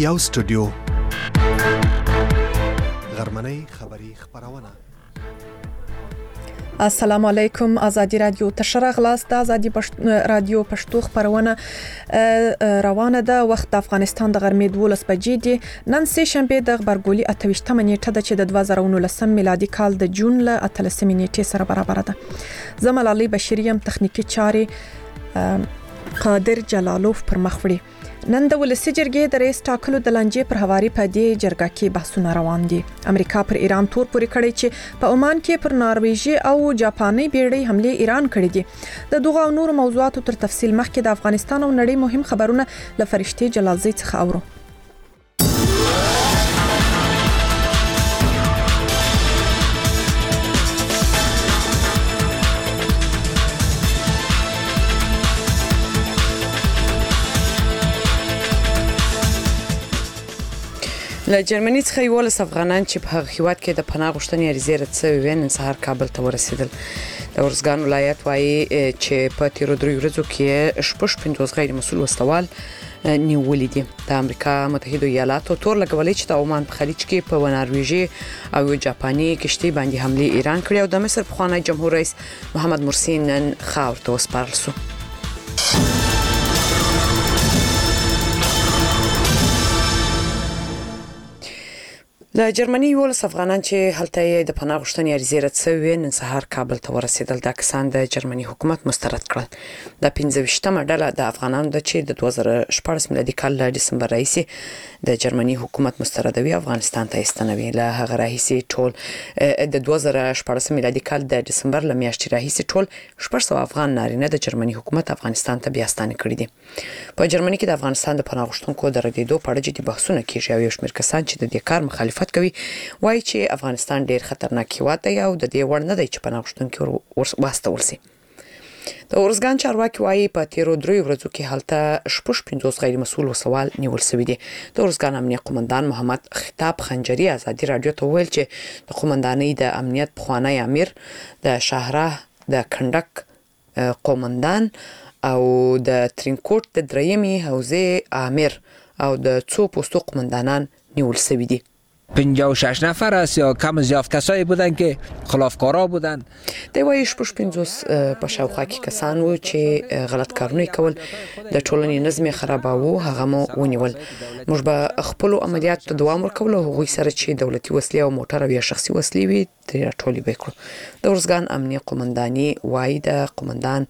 یو سټوډیو غرمنۍ خبری خبرونه. السلام علیکم. ازادي رادیو تشرغ لاس د ازادي رادیو پښتو خبرونه روانه ده. وخت د افغانستان د غرمې 12 بجې دي. نن سه شنبه د خبرګولي 28 نیټه ده چې د 2019 میلادي کال د جون له 13 نیټې سره برابر ده. زمل علي بشریم تخنیکی چاري قادر جلالوف پر مخ وړي. نن د ولسی جرګې د رئیس ټاکلو د لانجې پر حواري په دې جرګه کې بحثونه روان دي. امریکا پر ایران تور پورې کړی چې په عمان کې پر نارویژي او جاپاني بیړۍ حمله ایران کړې دي. د دغه نور موضوعاتو تر تفصیل مخکې د افغانستان او نړۍ مهم خبرونه له فرشتي جلالزی څخه اورو. له جرمني څخه یو لس افغانان چې په هغه هیواد کې د پناه غوښتنې عریضې رد شوې نن سهار کابل ته ورسېدل. د ورزګان ولایت وایي چې په تیرو 3 ورځو کې 50 غیر مسؤل وسلوال نیولې دي. د امریکا متحده ایالاتو تور لګولې چې د عمان په خلیج کې په نارویژي او جاپاني کشتۍ باندې حمله ایران کړې او د مصر پخوانی جمهور رئیس محمد مرسي نن خاور ته وسپارل شو. له جرمني یو لس افغانان چې هلته د پناه غوښتنې عریضې رد شوې نن سهار کابل ته ورسېدل. دا کسان د جرمني حکومت مسترد کړل. د 15مه ډله د افغانانو د چې د 2014 میلادي کال له دسمبر راهیسې د جرمني حکومت مستردوي افغانستان ته استنوي. له هغه راهیسې ټول د 2014 میلادي کال د دسمبر له میاشتې راهیسې ټول 600 افغان نارینه د جرمني حکومت افغانستان ته بیا ستانه کړي دي. په جرمني کې د افغانستان د پناه غوښتونکو د ردېدو په اړه جدي بحثونه کیږي او یو شمېر کسان چې د دې کار مخالفت کوي وایي چې افغانستان ډیر خطرناک هیواد دی او د دې وړ نه دی چې پناه غوښتونکي واستول شي. د ورزګان چارواکي وایي په تیرو 3 ورځو کې هلته 50 غیر مسؤل وسوال نیول شوی دي. د ورزګان امنیت قومندان محمد خطاب خنجری ازادي رادیو ته ویل چې د قومندانۍ د امنیت پخوانی امیر د شاهراه د کندک قومندان او د ترینکوټ د دریمي حوزه امیر او د څو پوستو قومندانان نیول شوی دي. 56 نفر است یا کم از زیاد کسایی بودن که خلافکارا بودن. دی وایي 50 په شاوخوا کې کسان وو چې غلط کارونه کول د ټولنې نظم خراباوه هغه مو ونیول. موږ به خپل عملیات ته دوام ورکول او هغوی سره چې دولتي وسلې او موټر او یا شخصي وسلې وي ترې ټولې به کړو. د ورزګان امنیت قومنداني وایي د قومندان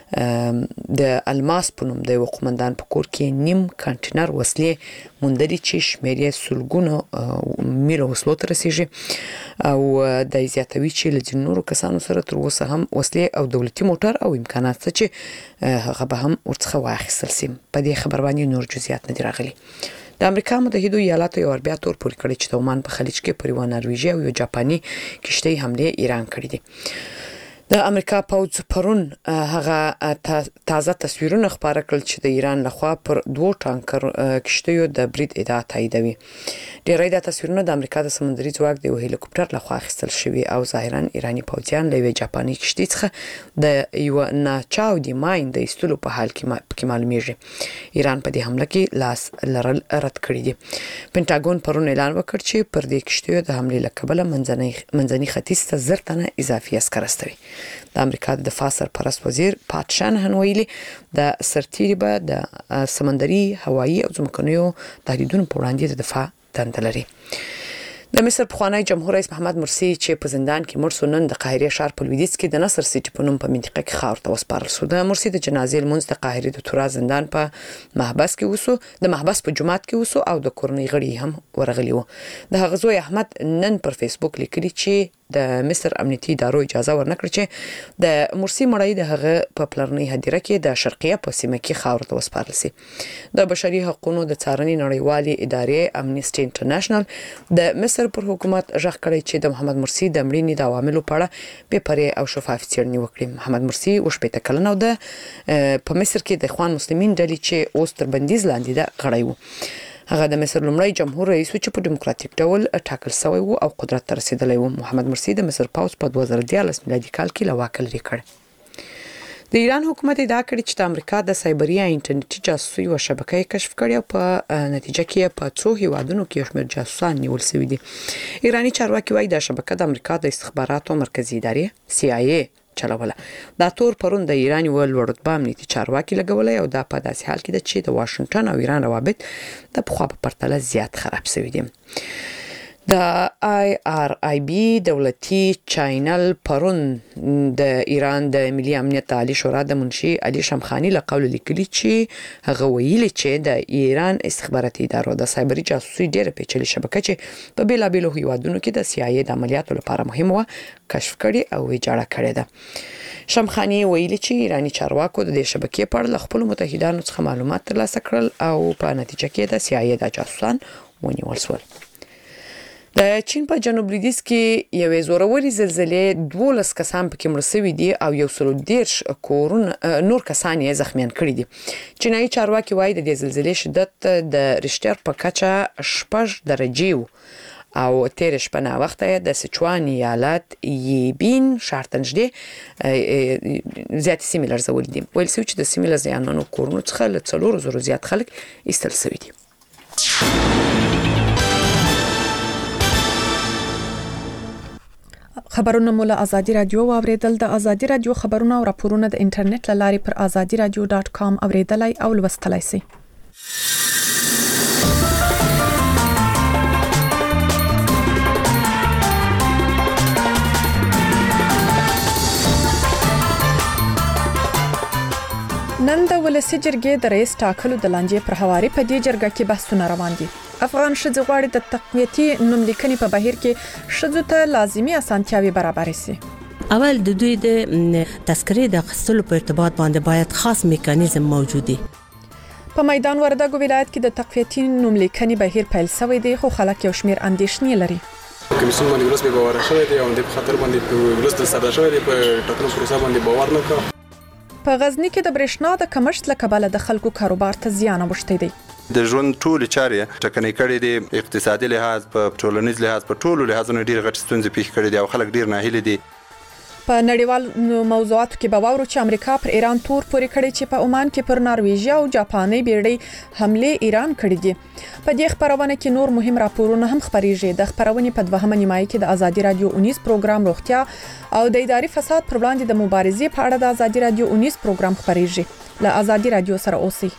د الماس په نوم د قومندان په کور کې نیم کانټینر وسلې موندلې چې شمېر یې سلګونه میله وسلو ته رسیږي او د زیاتوي چې له نورو کسانو سره تر اوسه هم وسلې او دولتي موټر او امکانات چې هغه به هم ورڅخه واخیستل شي. په دې خبر باندې نور جزئیات نه دي راغلي. د امریکا متحده ایالاتو یو بیا تور پورې کړی چې د عمان په خلیج کې پر نارویژي او جاپاني کشتۍ حمله ایران کړې دي. د امریکا پوځ پرون هغه تازه تصویرونه خبره کړل چې د ایران لخوا پر 2 ټانکر کشتیو د برید ادعا تاییدوي. ډیری د تصویرونه د امریکا د سمندري ځواک د هلیکوپټر لخوا اخیستل شوی او ظاهرا ایرانی پوځیان له جاپاني کشتۍ څخه د یو ناچاو دی ماین د ایستلو په حال کې معلومیږي. ایران په دې حمله کې لاس لرل رد کړی دی. پینټاګون پرون اعلان وکړ چې پر دې کشتیو د حمله لکبله منځني ختیځ ته 10 تنه اضافي عسكر استوي. د امریکا د دفاع سرپرست وزیر پات شانهن ویلي د سرتیري به د سمندري هوایي او ځمکنیو تهدیدونو په وړاندې د دفاع دنده لري. د مصر پخوانی جمهور رئیس محمد مرسي چې په زندان کې مړ شو نن د قاهره ښار په لویدیځ کې د نصر سیټي په نوم په منطقه کې خاور ته وسپارل شو. د مرسي د جنازې لمونځ د قاهره د تورا زندان په محبس کې وسو د محبس په جماعت کې وسو او د کورنۍ غړي هم ورغلي وو. د هغه زوی احمد نن پر فیسبوک لیکلي چې د مصر امنیتي ادارو اجازه ورنکړه چې د مرسي مړی د هغه په پلرنۍ هدیره کې د شرقیه په سیمه کې خاور ته وسپارل شي. د بشري حقوقو د څارنې نړیوالې ادارې امنیسټي انټرنیشنل د مصر پر حکومت ژغ کړی چې د محمد مرسي د مړینې د عواملو په اړه بې پرې او شفاف څېړنې وکړي. محمد مرسي 80 کلن او د په مصر کې د اخوان مسلمین ډلې چې اوس تر بندیز لاندې ده غړی وو. هغه د مصر لومړی جمهور رئیس چې په دیموکراتیک ډول ټاکل شوی وو او قدرت ته رسیدلی وو. محمد مرسي د مصر پوځ په 2014 میلادي کال کې له واکه لرې کړ. د ایران حکومت ادعا کړې چې د امریکا د سایبري انټرنیټي جاسوسي او شبکې کشف کړي او په نتیجه کې په څو هیوادونو کې شمېر جاسوسان نیول شوي دي. ایرانی چارواکي وايي د شبکې د امریکا د استخباراتو مرکزی ادارې CIA چلوله. دا تور پرون د ایران یو لوړ رتبه امنیتي چارواکي لګولې او دا په داسې حال کې ده چې د واشنگټن او ایران روابط د پخوا په پرتله زیات خراب شوي دي. د IRIB دولتي چینل پرون د ایران د ملي امنیت عالی شورا د منشي علي شمخاني له قول لیکلي چې هغه ویلي چې د ایران استخباراتي ادارو د سایبري جاسوسي ډېر پیچلي شبکې چې په بیلابیلو هیوادونو کې د CIA د عملیاتو لپاره مهمه و کشف کړي او اجاره کړي ده. شمخاني ویلي چې ایرانی چارواکو د شبکې په اړه خپل متحدانو څخه معلومات ترلاسه کړل او په نتیجه کې د CIA د جاسوسان ونیول شول. د چین په جنوب لویدیځ کې یوې زوروري زلزلې 12 کسان پکې مړ شوي دي او 110 کورونه نور کسان یې زخمیان کړي دي. چینایي چارواکي وایي د دې زلزلې شدت د ریشټر په کچه 6 درجې او تیر شپه نه وخت د سچوان ایالت یبین ښار ته نږدې زیات سیمې لړزولي دي. ویل شوي چې د سیمې له زیانمنو کورونو څخه له 400 زیات خلک ایستل شوي دي. خبرونه مو له ازادي رادیو واوریدل. د ازادي رادیو خبرونه او راپورونه د انټرنیټ له لارې پر azadiradio.com اوریدلای او لوستلای شئ. نن د ولسی جرګې د رئیس ټاکلو د لانجې پر حواري په دې جرګه کې بحثونه روان دي. افغان ښځې غواړي د تقویتي نوملیکنې په بهیر کې ښځو ته لازمي اسانتیاوي برابرې شي. اول د دوی د تذکرې د اخیستلو په ارتباط باندې باید خاص میکانیزم موجود وي. په میدان وردګو ولایت کې د تقویتي نوملیکنې بهیر پیل شوی دی خو خلک یو شمیر اندېښنې لري. کمیسیون باندې ولس به باور شوی دی او د خطر باندې ولس د ساده شوی دی په ټاکنو پروسه باندې باور نه کوي. په غزنی کې د برېښنا د کمښت له کبله د خلکو کاروبار ته زیان اوښتی دی. د ژوند ټول چارې ټکنۍ کړې دي، اقتصادي لحاظ په ټولنیز لحاظ په ټولو لحاظونو ډېر غټ ستونزې پیښ کړې دي او خلک ډېر ناهیلي دي. په نړیوال موضوعاتو کې به واورو چې امریکا پر ایران تور پورې کړی چې په عمان کې پر نارویژیا او جاپاني بیړۍ حمله ایران کړې دي. په دې خبرونه کې نور مهم راپورونه هم خبريږي. د خبرونې په دوهمه نیمایي کې د ازادي رادیو 19 پروګرام روغتیا او د اداري فساد پر وړاندې د مبارزې په اړه د ازادي رادیو 19 پروګرام خبريږي. له ازادي رادیو سره اوسئ.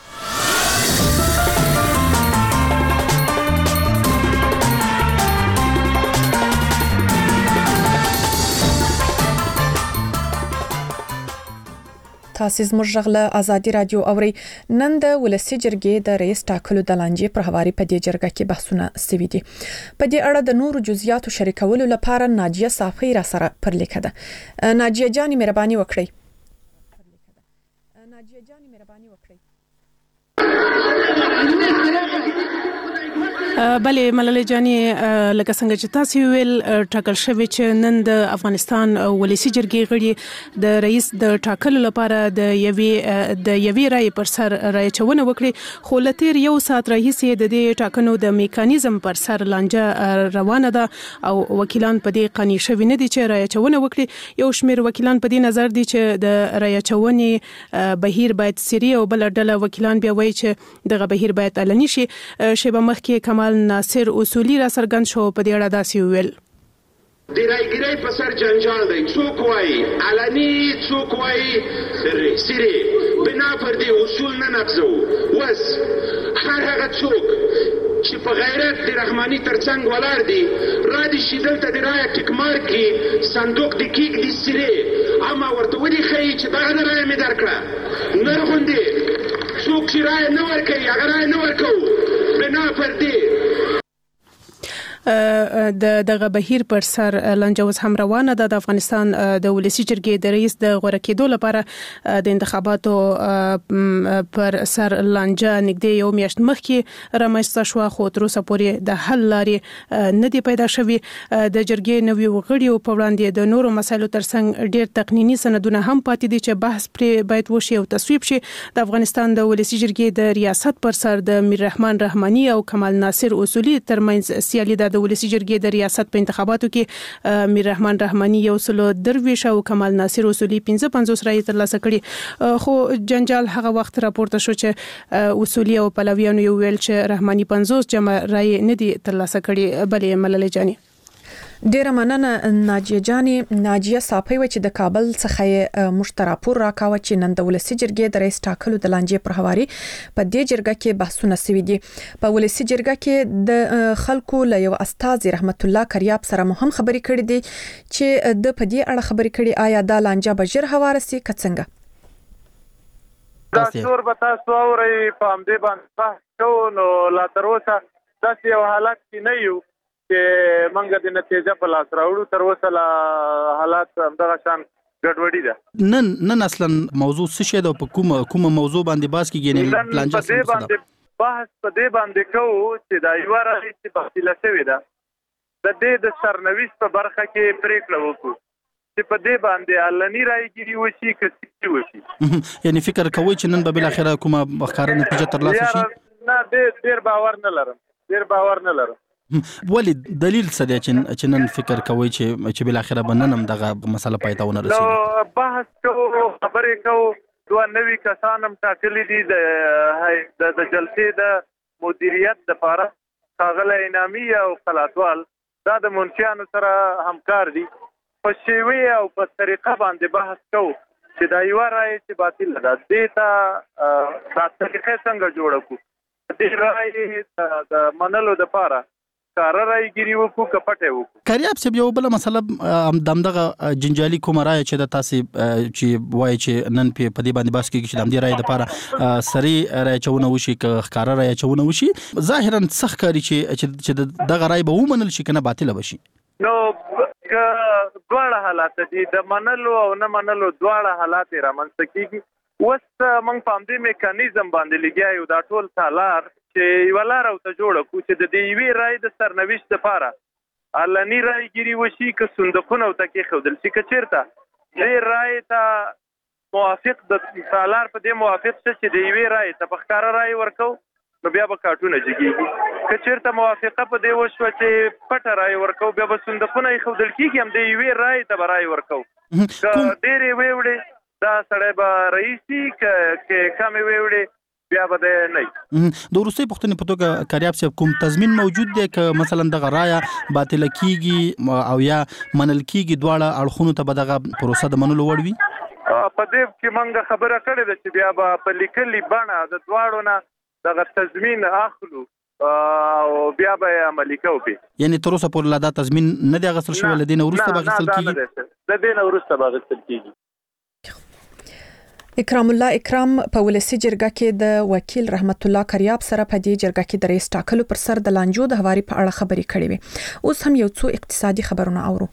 تاسو زموږ غږ له ازادي رادیو اوري. نن د ولسی جرګې د رئیس ټاکلو د لانجې پر حواري په دې جرګه کې بحثونه شوي دي. په دې اړه د نورو جزئیاتو شریکولو لپاره ناجیه صافی را سره پر لیکه ده. ناجیه جان مهرباني وکړئ. بله ملالۍ جاني لکه څنګه چې تاسو ویل ټاکل شوی چې نن د افغانستان ولسی جرګې غړي د رئیس د ټاکلو لپاره د یوې رای پر سر رای چونه وکړي خو لتیر یو ساعت راهیسې د دې ټاکنو د میکانیزم پر سر لانجه روانه ده او وکیلان په دې قانع شوي نه دي چې رای چونه وکړي. یو شمېر وکیلان په دې نظر دي چې د رای چونې بهیر باید سری او بل ډله وکیلان بیا وایي چې دغه بهیر باید علني شي. شیبه مخکې کمال ناصر اصولی را سرګند شو په دې اړه داسې ویل. د رایګری په سر جنجال دی، څوک وایي علني څوک وایي سری بنا پر دې اصول نه نقضو. وس هر هغه څوک چې په غیرت د رحماني ترڅنګ ولاړ دي را دي شي دلته د رایه ټیکمار کې صندوق د کیک د سری اما ورته ولي ښیي چې دغه رایه مې درکړه نه غوندې څوک چې رایه نه ورکوي هغه رایه نه ورکوو بنا پر دې دغه بهیر پر سر لانجه اوس هم روانه ده. د افغانستان د ولسی جرګې د رئیس د غوړه کېدو لپاره د انتخاباتو پر سر لانجه نږدې یو میاشت مخکې رامنځته شو خو تر اوسه پورې د حل لارې نه دی پیدا شوی. د جرګې نوي وګړي په وړاندې د نورو مسایلو ترڅنګ ډېر تقنینی سندونه هم پاتې دي چې بحث پرې باید وشي او تصویب شي. د افغانستان د ولسی جرګې د ریاست پر سر د میر رحمان رحماني او کمال ناصر اصولی ترمنځ سیالي ده د ولسی جرګې د ریاست په انتخاباتو کې میر رحمان رحماني یو سل درویش او کمال ناصر اصولي 55 رای ترلاسه کړي خو جنجال هغه وخت راپورته شو چې اصولي او پلویانو یو ویل چې رحماني 50 جمع رای نه دي ترلاسه کړي بلې ملالۍ جاني ډیره مننه ناجیه صافی و چې د کابل څخه مشترکور راکاوه چې نن د ولسی جرګې د رئیس ټاکلو د لانجې پر حواري په دې جرګه کې بحثونه سوي دي په ولسی جرګه کې د خلکو له یو استاد رحمت الله کریاب سره مهم خبري کړې دي چې د پدې اړه خبري کړي آیا د لانجه بجر حوارسي کڅنګ دا څور به تاسو اورئ په همدې باندې بحث کوو نو لا تر اوسه داسې یو حالت کې نه یو چې منګه د نتیجه په لاس راوړو تر اوسه لا حالات همدغه شان ګډوډي ده نن اصلا موضوع څه شی ده په کومه موضوع باندې بحث کیږي نه پلانجه په دې باندې بحث په دې باندې کوو چې دا یو راځي چې بحث شوی ده د دې د سرنوشت په برخه کې پریکړه وکړو چې په دې باندې علني رايګيري وشي کسي وشي یعنی فکر کوي چې نن به بل اخره کومه ښکارا نتیجه ترلاسه شي نه ډیر باور نه لرم ولی دلیل څه دی چې نن فکر کوي چې بل اخره بننم دغه مسله پاتې ونه رسیږي نو بحث کوو خبرې کوو دوه نوي کسان هم ټاکلي دي د جلسې د مدیریت لپاره ښاغلی انعامي او خلاتوال دا د منشیانو سره همکار دي په شیوې او په طریقه باندې بحث کوو چې دا یو رائے چې باطل ده دې ته دا طریقه څنګه جوړ کړو دې رائے د منلو لپاره کار رايګيري وکړو کپټه وکړو کریاب صاحب یو بل مسله دمدغه جنجالي کومه رائے چې د تاسو چې وایي چې نن په دې باندې بحث کیږي چې د دې رائے لپاره سری رائے چونه وشي ک ښکارا رائے چونه وشي ظاهرا سخت کاری چې دغه رائے به ومنل شي کنه باطل وشي نو دواړه حالات دي د منلو او نه منلو دواړه حالات رامنځته کیږي وس موږ په دې میکانیزم باندې لګیایو دا ټول تالار چې یو لار او ته جوړ کو چې د دې وی رائے د سرنوشت لپاره علني رايګيري وشي ک صندوقونه او تکي خودل شي ک چیرته دې رائے ته موافق د تالار په دې موافق چې د وی رائے ته په ښکارا رائے ورکو نو بیا به کارټونه جګيږي ک چیرته موافقه په دې وشو چې پټه رائے ورکو بیا به صندوقونه خودل کیږي هم دې وی رائے ته رائے ورکو ډېرې ویوړې دا سړی به رئیسي ک کم ویوړې بیا به نه د روسي پښتنې په توګه کریاب صاحب کوم تضمین موجود دی ک مثلا دغه رائے باطل کیږي او یا منل کیږي دواړه اړخونو ته به دغه پروسه د منلو وړ وي په دې کې موږ خبره کړې ده چې بیا به په لیکلي بڼه د دواړو نه دغه تضمین اخلو او بیا به عملي کوو یعنی تر اوسه پورې لا دا تضمین نه دی غوښتل شوی لدین ورسته به غوښتل کیږي د دین ورسته به غوښتل کیږي اکرام الله اکرام په ولسی جرګه کې د وکیل رحمت الله کریاب سره په دې جرګه کې د رئیس ټاکلو پر سر د لانجو د حواري په اړه خبري کړې وي اوس هم یو څو اقتصادي خبرونه اورو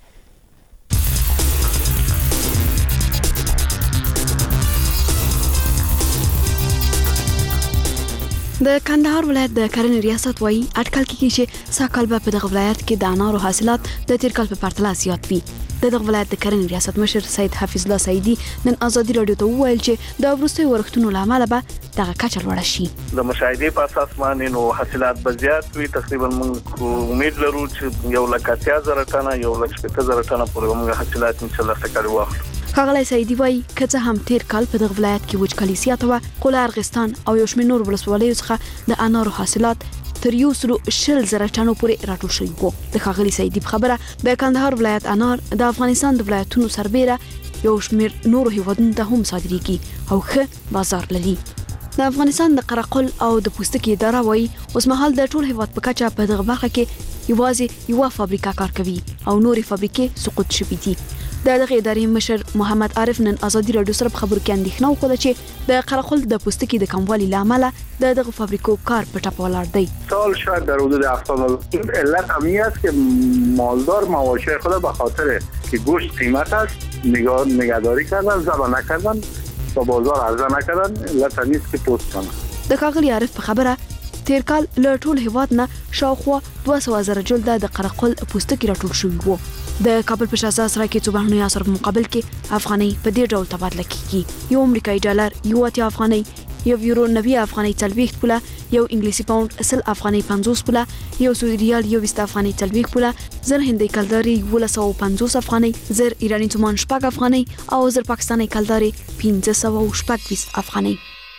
د کندهار ولایت د کرنې ریاست وایي اټکل کیږي چې ساکال په دغه ولایت کې د انارو حاصلات د تیر کال په پرتله زیات وي د ولایت د کرنې ریاست مشر سید حفیظ الله سعیدی نن آزادی رادیو ته وویل چې د وروستي ورښتونو لامل به دغه کچه لوړه شي د مشاهدې په اساس باندې نو حاصلات به زیات وي تقریبا موږ امید لرو چې 1,80,000 ټنه 1,50,000 ټنه پورې موږ حاصلات ان شاء الله تکړه واخلو ښاغلی سعیدی وایي که څه هم تیر کال په دغه ولایت کې وچکالي زیاته وه خو له ارغستان او یو شمېر نور ولسوالیو څخه د انارو حاصلات تر 120,000 ټنو پورې راټول شوي وو د ښاغلي سعیدی په خبره د کندهار ولایت انار د افغانستان د ولایتونو سربیره یو شمېر نورو هیوادونو ته هم صادریږي او ښه بازار لري د افغانستان د قرقل او د پوستکي اداره وایي اوس مهال د ټول هیواد په کچه په دغه برخه کې یوازې یوه فابریکه کار کوي او نورې فابریکې سقوط شوي دي دغه ادارې مشر محمد عارف نن آزادی رادیو سره په خبرو کې اندېښنه وکړه چې د قرقل د پوستکي د کموالي لامل د دغه فابریکو کار په ټاپ ولاړ دی سال شاید در حدود 70 علت همین است که مالدار مواشی خود به خاطر که گوشت قیمت است نگهداری کردن ذبح نکردن و بازار عرضه نکردن علت همین است که پوست کنن د ښاغلي عارف په خبره تیر کال له ټول هیواد نه شاوخوا 200,000 جلده د قرقل پوستکي راټول شوي وو د کابل په شاه سره کې څو بهرنیو اثر په مقابل کې افغاني په دې ډول تبادله کیږي یو امریکایي ډالر یو اتیا افغاني یو یورو 90 افغاني 40 پوله، یو انګلیسي پاوند 10 افغاني 50 پوله، یو سعودي ریال 20 افغاني 40 پوله، زر هندي کلداري 1250 افغاني، زر ایرانی تومان 6 افغاني او زر پاکستاني کلداري 1520 افغاني.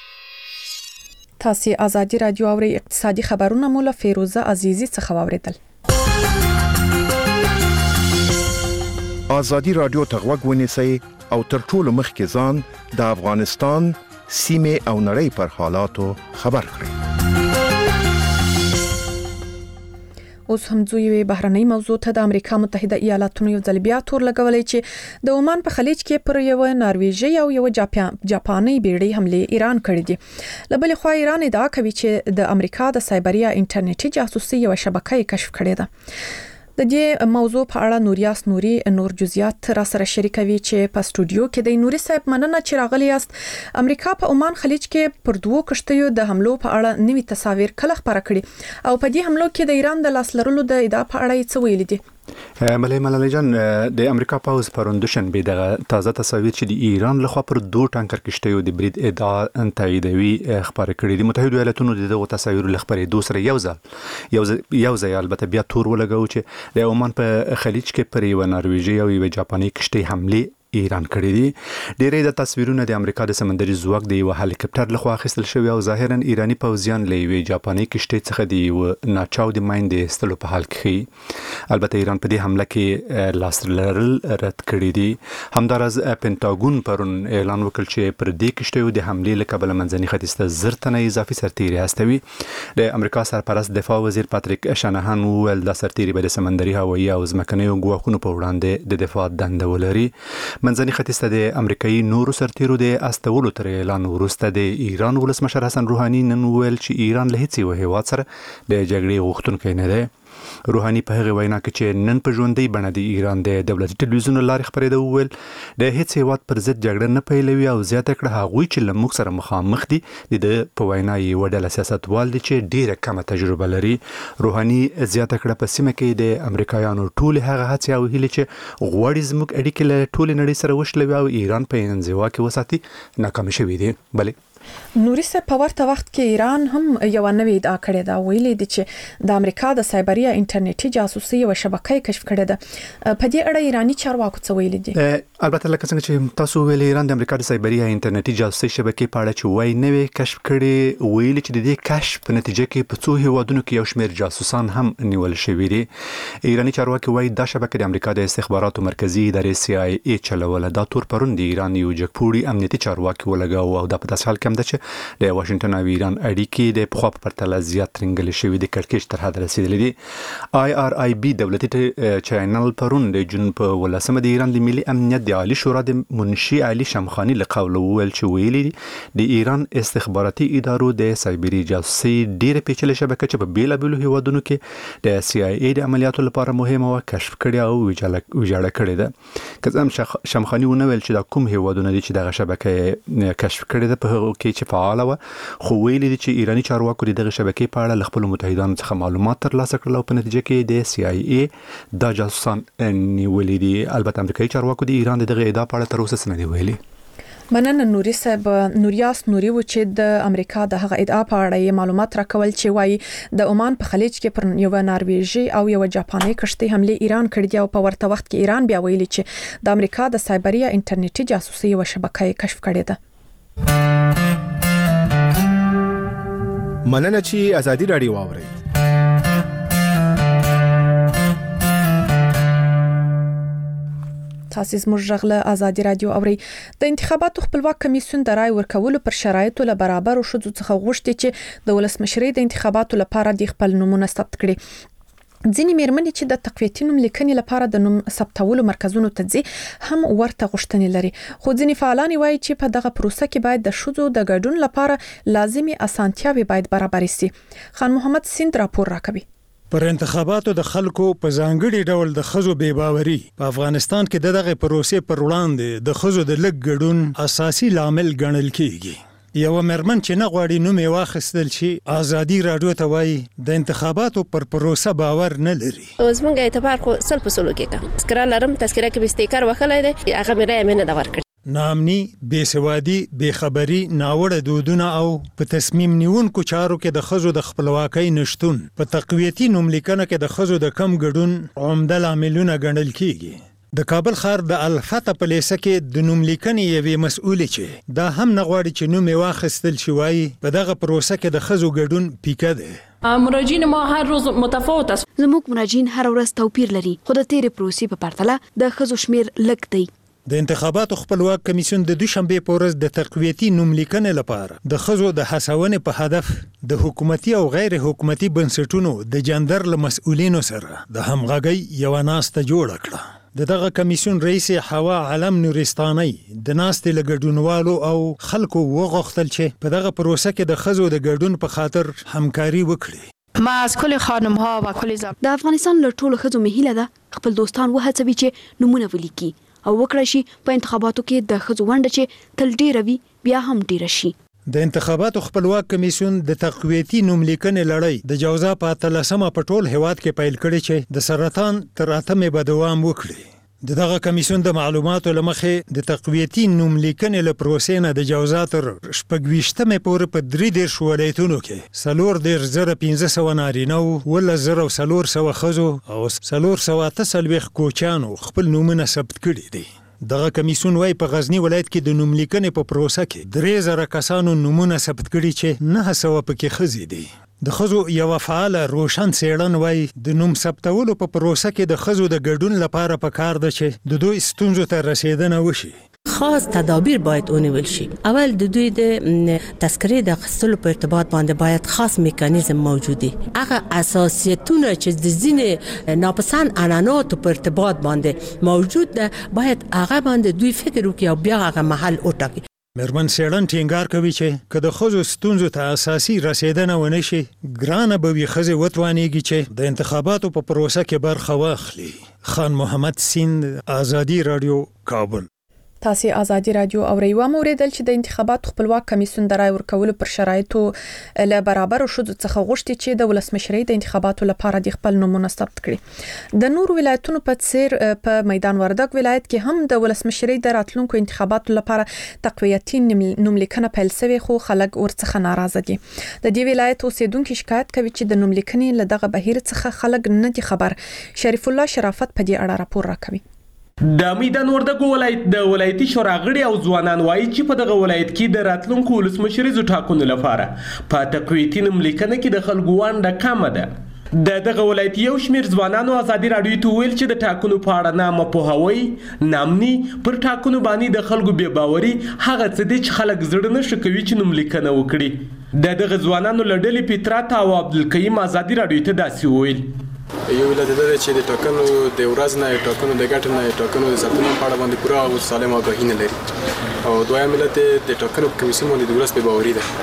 تاسو ازادي رادیو او اقتصادي خبرونه مولا فیروزه عزیزی څخه واوریدل. ازادي رادیو ته غوږ ونیسئ او تر ټولو مخکې ځان د افغانستان سیمه او نړۍ پر حالاتو خبر کړئ. اوس هم زوی بهرنۍ موضوع ته د امریکا متحده ایالاتونو یو ځل بیا تور لګولې چې د عمان په خلیج کې پر یو نارویژي او یو جاپاني بیړۍ حمله ایران کړې دي. لبل خو ایران ادعا کوي چې د امریکا د سایبریا انټرنیټي جاسوسي یو شبکه کشف کړې ده. د دې موضوع په اړه نوریاس نوري نور جزئیات را سره شریکوي چې په استودیو کې د نوري صاحب مننه چې راغلی است. امریکا په عمان خلیج کې پر دوه کشتیو د حملو په اړه نوي تصاویر کله خبره کړي او په دې حملو کې د ایران د لاس لرلو د ادعا په اړه څه ویل دي. ملای جان د امریکا پاوز پروندشن به د تازه تصاویر چې د ایران لخوا پر دوه ټانکر کشتیو د برید ادعا تاییدوي خبره کړې دي. متحده ایالاتونو دغه تصاویر لخبرې دوسره یو ځای البته بیا تور ولګاو چې د عمان په خلیج کې پر یو نارویژي او یو جاپاني کشتۍ حمله ایران کړی دي. ډېرې د تصویرونه د امریکا د سمندري ځواک د یو هلیکاپټر لخوا اخیستل شوی او ظاهرا ایرانی پوځیان له یوې جاپاني کشتۍ څخه د یو ناچاو د مایند استلو په حال کې. البته ایران په دې حمله کې لاس لرل رد کړی دي. همدارز پینټاګون پرون اعلان وکړ چې پر دې کشتیو د حملې له کبله منځني ختیځ ته 10 تنه اضافي سرتیري استوي. د امریکا سرپرست دفاع وزیر پاتریک شانهان وویل د سرتیري به د سمندري هوایي او ځمکنیو ګواښونو په وړاندې د دفاع دنده ولري. منځني ختیځ ته د امریکایي نورو سرتیرو د استولو تر اعلان وروسته د ایران ولسمشر حسن روحاني نن ویل چې ایران له هیڅ یو هیواد سره د جګړې غوښتونکی نه دی. روحاني په هغه وینا کې چې نن په ژوندۍ بڼه د ایران د دولتي ټلویزیون لارې خبرېده وویل د هیڅ هیواد پر ضد جګړه نه پیلوي او زیاته کړه هغوی چې له موږ سره مخامخ دي د په وینا یو ډله سیاستوال دي چې ډیره کمه تجربه لري. روحاني زیاته کړه په سیمه کې د امریکایانو ټول هغه هڅې او هیلې چې غواړي زموږ اړیکې له ټول نړۍ سره وشلوي او ایران په انزوا کې وساتي ناکام شوي دي. بلې نوري سه په ورته وخت کې ایران هم یو نوې ادعا کړې ده ویلې دي چې د امریکا د سایبریا انټرنیټي جاسوسي یو شبکه کشف کړې ده. په دې اړه ایرانی چارواکو څه ویلي دي؟ البته لکه څنګه چې تاسو ویلي ایران د امریکا د سایبریا انټرنیټي جاسوسي شبکې په اړه چې وایي نوې کشف کړي ویلي چې د دې کشف په نتیجه کې په څو هیوادونو کې یو شمېر جاسوسان هم نیول شوي دي. ایرانی چارواکي وایي دا شبکه د امریکا د استخباراتو مرکزی ادارې CIA چلوله. دا تور پرون د ایران یو جګپوړي امنیتي چارواکي ولګاو او د په داسې حال کې هم ده چې د واشنگټن او ایران اړیکې د پخوا په پرتله زیات ترنګل شوې د کړکېچ تر حد رسیدلې دي. IRIB دولتي چینل پرون د جون په 18 د ایران د ملي امنیت د عالی شورا د منشي علي شمخاني له قوله وویل چې ویلي د ایران استخباراتي ادارو د سایبري جاسوسي ډېره پیچلې شبکه چې په بیلابیلو هیوادونو کې د CIA د عملیاتو لپاره مهمه و کشف کړي او ویجاړه کړې ده. کزم شمخاني ونه ویل چې د کوم هیوادونو دي چې دغه شبکه کشف کړي ده په هغه کې چې فعال و خو ویلي دي چې ایرانی چارواکو دغه شبکې په اړه خپل متحدانو څخه معلومات ترلاسه کړل او په نتیجه کې د CIA د جاسوسان نیولې دي. البته امریکایي چارواکو د ایران دغه ادعا په اړه تر اوسه څه نه دی ویلي. مننه نوري صاحب. نوریاس نوري و چې د امریکا د هغه ادعا په اړه معلومات راکول چې وایي د عمان په خلیج کې پر یو نارویژي او یو جاپاني کشتۍ حمله ایران کړې دي او په ورته وخت کې ایران بیا ویلي چې د امریکا د سایبریا انټرنیټي جاسوسي یو شبکه کشف کړې ده. مننه چې ازادي رادیو واوري. تاسو زموږ غږ ازادي رادیو اوري. د انتخاباتو خپلواک کمیسیون د رای ورکولو پر شرایطو له برابر او شذو څخه غوښتي چې د ولسمشرۍ د انتخاباتو لپاره د خپل نومونه ثبت کړي. ځینې مېرمنې چې د تقویتي نوم لیکنې لپاره د نوم ثبتولو مرکزونو ته ځي هم ورته غوښتنې لري. خو ځینې فعالان وایي چې په دغه پروسه کې باید د ښځو د ګډون لپاره لازمي اسانتیاوې باید برابر شي. خان محمد سیند راپور راکوي. پر انتخاباتو د خلکو په ځانګړي ډول د ښځو بې باوري په افغانستان کې دغه پروسې پر وړاندې د ښځو د لږ ګډون اساسي لامل ګڼل کیږي. یو مېرمن چې نه غواړي نوم یې واخیستل شي ازادي راډیو ته وایي د انتخاباتو پر پروسه باور نه لري. زمونږ اعتبار خو سل په سلو کې کا تذکره لرم، تذکره کې به استیکر وکړای دی، هغه مې رای نه دا ورکړ. ناامني، بېسوادي، بېخبري، ناوړه دودونه او په تصمیم نیونکو چارو کې د ښځو د خپلواکۍ نشتون په تقویتي نوملیکنه کې د ښځو د کم ګډون عمده لاملونه ګڼل کیږي. د کابل ښار د الفتح په لیسه کې د نوملیکنې یوې مسؤلې چې دا هم نه غواړي چې نوم یې واخیستل شي وایي په دغه پروسه کې د ښځو ګډون پیکه دی. مراجعین ما هر روز متفاوت است. زموږ مراجعین هر ورځ توپیر لري، خو د تیرې پروسې په پرتله د ښځو شمیر لږ دی. د انتخاباتو خپلواک کمیسیون د دوشنبه په ورځ د تقویتي نوملیکنې لپاره د ښځو د هڅونې په هدف د حکومتي او غیر حکومتي بنسټونو د جندر له مسؤلینو سره د همغږۍ یوه ناسته جوړه کړه. دغه کمیسیون رئیس حوا علم نورستاني د ناستې له ګډونوالو او خلکو وغوښتل چې په دغه پروسه کې د ښځو د ګډون په خاطر همکاري وکړي. ما از کل خانم ها و کل د افغانستان له ټولو ښځو مهیله ده خپل دوستان وهڅوي چې نمونه ولیکي او وکړای شي په انتخاباتو کې د ښځو ونډه چې تل ډیره وي بیا هم ډیره شي. د انتخاباتو خپلواک کمیسیون د تقویتي نوملیکنې لړۍ د جوزا په 13مه په ټول هیواد کې پیل کړي چې د سرطان تر 8مې به دوام وکړي. دغه کمیسیون د معلوماتو لمخې د تقویتي نوملیکنې له پروسې نه د جوزا تر 26مې پورې په 33 ولایتونو کې 4,500 نارینه او 1,400 ښځو او 448 کوچیانو خپل نومونه ثبت کړي دي. دغه کمیسیون وايي په غزنی ولایت کې د نوملیکنې په پروسه کې 3,000 کسانو نومونه ثبت کړي چې 900 پکې ښځې دي. د ښځو یو فعال روشن څېړن وايي د نوم ثبتولو په پروسه کې د ښځو د ګډون لپاره پکار ده چې د دوی ستونزو ته رسیدنه وشي. خاص تدابیر باید اونیول شي. اول د دوی د تذکرې د اخیستلو په ارتباط باندې باید خاص میکانیزم موجودي. هغه اساسیتونه چې د ځینې ناپسند عنعناتو په ارتباط باندې موجود ده باید هغه باندې دوی فکر وکړي او بیا هغه محل وټاکي. مېرمن څېړن ټینګار کوي چې که د ښځو ستونزو ته اساسي رسیدنه ونه شي ګرانه به وي ښځې وتوانېږي چې د انتخاباتو په پروسه کې برخه واخلي. خان محمد سیند، آزادي رادیو، کابل. تاسو آزادي رادیو اورئ. و موریدل چې د انتخاباتو خپلواک کمیسیون د رای ورکولو پر شرایطو له برابر شوه څخه غوښتي چې د ولسمشرۍ د انتخاباتو لپاره د خپل نومونه ثبت کړي. د نور ولایتونو په څیر په میدان وردګ ولایت کې هم د ولسمشرۍ د راتلونکو انتخاباتو لپاره تقویتي نوملیکنه پیل شوې خو خلک ورڅخه ناراضه دي. د دې ولایت اوسیدونکو شکایت کوي چې د نوملیکنې له دغه بهیر څخه خلک نه دي خبر. شریف الله شرافت په دې اړه راپور راکوي. د میدان وردګ ولایت د ولایتي شورا غړي او ځوانان وایي چې په دغه ولایت کې د راتلونکو ولسمشریزو ټاکنو لپاره په تقویتي نوملیکنه کې د خلکو ونډه کمه ده. دغه ولایت یو شمیر ځوانانو آزادي رادیو ته ویل چې د ټاکنو په اړه نامه پوهاوی نامني پر ټاکنو باندې د خلکو بې باوري هغه څه دي چې خلک زړه نه ښه کوي چې نوملیکنه وکړي. دغه ځوانانو له ډلې فطرت او عبدالقیم آزادي رادیو ته داسې ویل. یو ولایت دی چې د ټاکنو د ورځ نه ټاکنو د ګټ نه ټاکنو د ساتنې په اړه باندې پوره او سالم آگاهي نه لري. او دویم ملت د ټاکنو په کمیسیون باندې د ولس بې باوري ده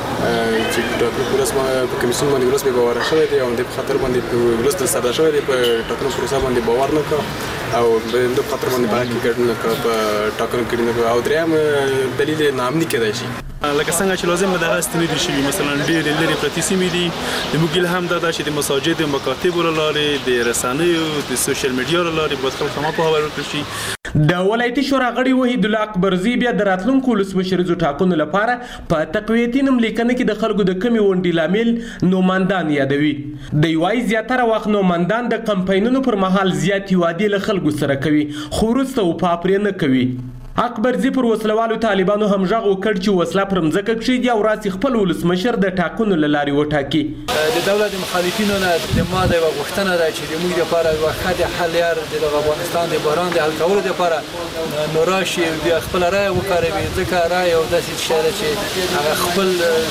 چې ټاکنو په کمیسیون باندې ولس بې باوره شوی دی او د خاطر باندې په ولس د ساده شوی دی په ټاکنو پروسه باندې باور نه کوي او د خاطر باندې باندې ګډون نه کوي په ټاکنو کې نه. او دریم دلیل نامني کېدای شي لکه څنګه چې لازم ده استنید شي. مثلا ډېر لري پرتی سیمې دي د موږ هم دا چې د مساجد او مکاتب لارې د رسنیو د سوشل میډیا لارې باید خلک هم په هوا ورکړي شي. د ولایتي شورا غړي وحید الله اکبر زی بیا د راتلونکو ولسمشریزو ټاکنو لپاره په تقویتي نوملیکنه کې د خلکو د کمی ونډې لامل نوماندان یادوي. د یوای زیاتره وخت نوماندان د کمپاینونو پر مهال زیاتې وعدې له خلکو سره کوي خو وروسته وفا پرې نه کوي. اکبر زی پر وسلوالو طالبانو هم غږ وکړ چې وسله پر مځکه کښېږدي او راسي خپل ولسمشر د ټاکنو له لارې وټاکي. د دولت مخالفینو نه د ما د غوښتنه ده چې د موږ لپاره یو ښه حل لار د افغانستان د بحران د حل کولو لپاره نو راشي بیا خپل رای وکاروي. ځکه رای یو داسې شی ده چې هغه خپل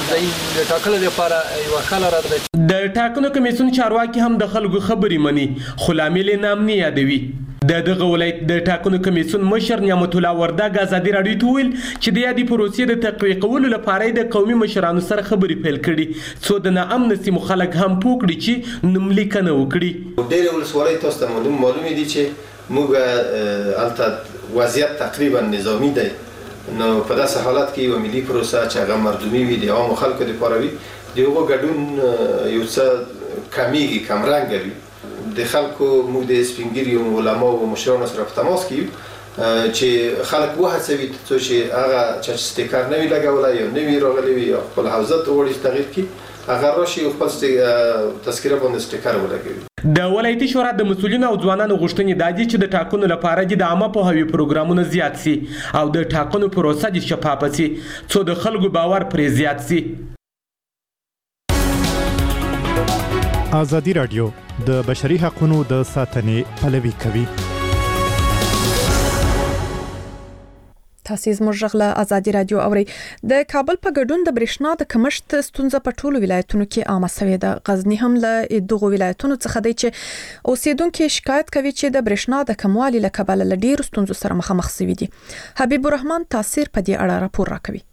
د ټاکلو لپاره یو ښه لار ده. د ټاکنو کمیسیون چارواکي هم د خلکو خبرې مني خو لامل یې نامني یادوي. دغه ولایت د ټاکنو کمیسیون مشر نعمت الله وردګ آزادي رادیو ته ویل چې د یادې پروسې د تقویه کولو لپاره د قومي مشرانو سره خبرې پیل کړي څو د ناامنه سیمو خلک هم پوه کړي چې نوملیکنه وکړي. ډېرې ولسوالۍ تاسو ته معلومې دي چې موږ هلته وضعیت تقریبا نظامي دی. نو په داسې حالت کې یوه ملي پروسه چې هغه مردمي وي د عامو خلکو دپاره وي د هغو ګډون یو څه کمیږي کمرنګه وي. د خلکو موږ د سپینګیري علماو او مشرانو سره په تماس کې یو چې خلک وهڅوي څو چې هغه چې سټیکر نه وي لګولای یا نه وي راغلی وي یا خپل حوزه ته وړي تغیر کړي هغه راشي خپل تذکره باندې سټیکر ولګوي. د ولایتي شورا د مسؤلینو او ځوانانو غوښتنې دا دي چې د ټاکنو لپاره د عامه پوهاوي پروګرامونه زیات سي او د ټاکنو پروسه د شفافه سي څو د خلکو باور پرې زیات سي. ازادي رادیو د بشري حقوقو د ساتنې پلوي کوي. تاسو زموږ غږ ازادي رادیو اوري. د کابل په ګډون د برېښنا د کمښت ستونزه په ټولو ولایتونو کې عامه شوې ده. غزنی هم له دغه ولایتونو څخه دی چې اوسیدونکو شکایت کوي چې د برېښنا د کموالي له کبله له ډېرو ستونزو سره مخامخ شوي دي. حبیب الرحمن تاثیر په دې اړه راپور راکوي.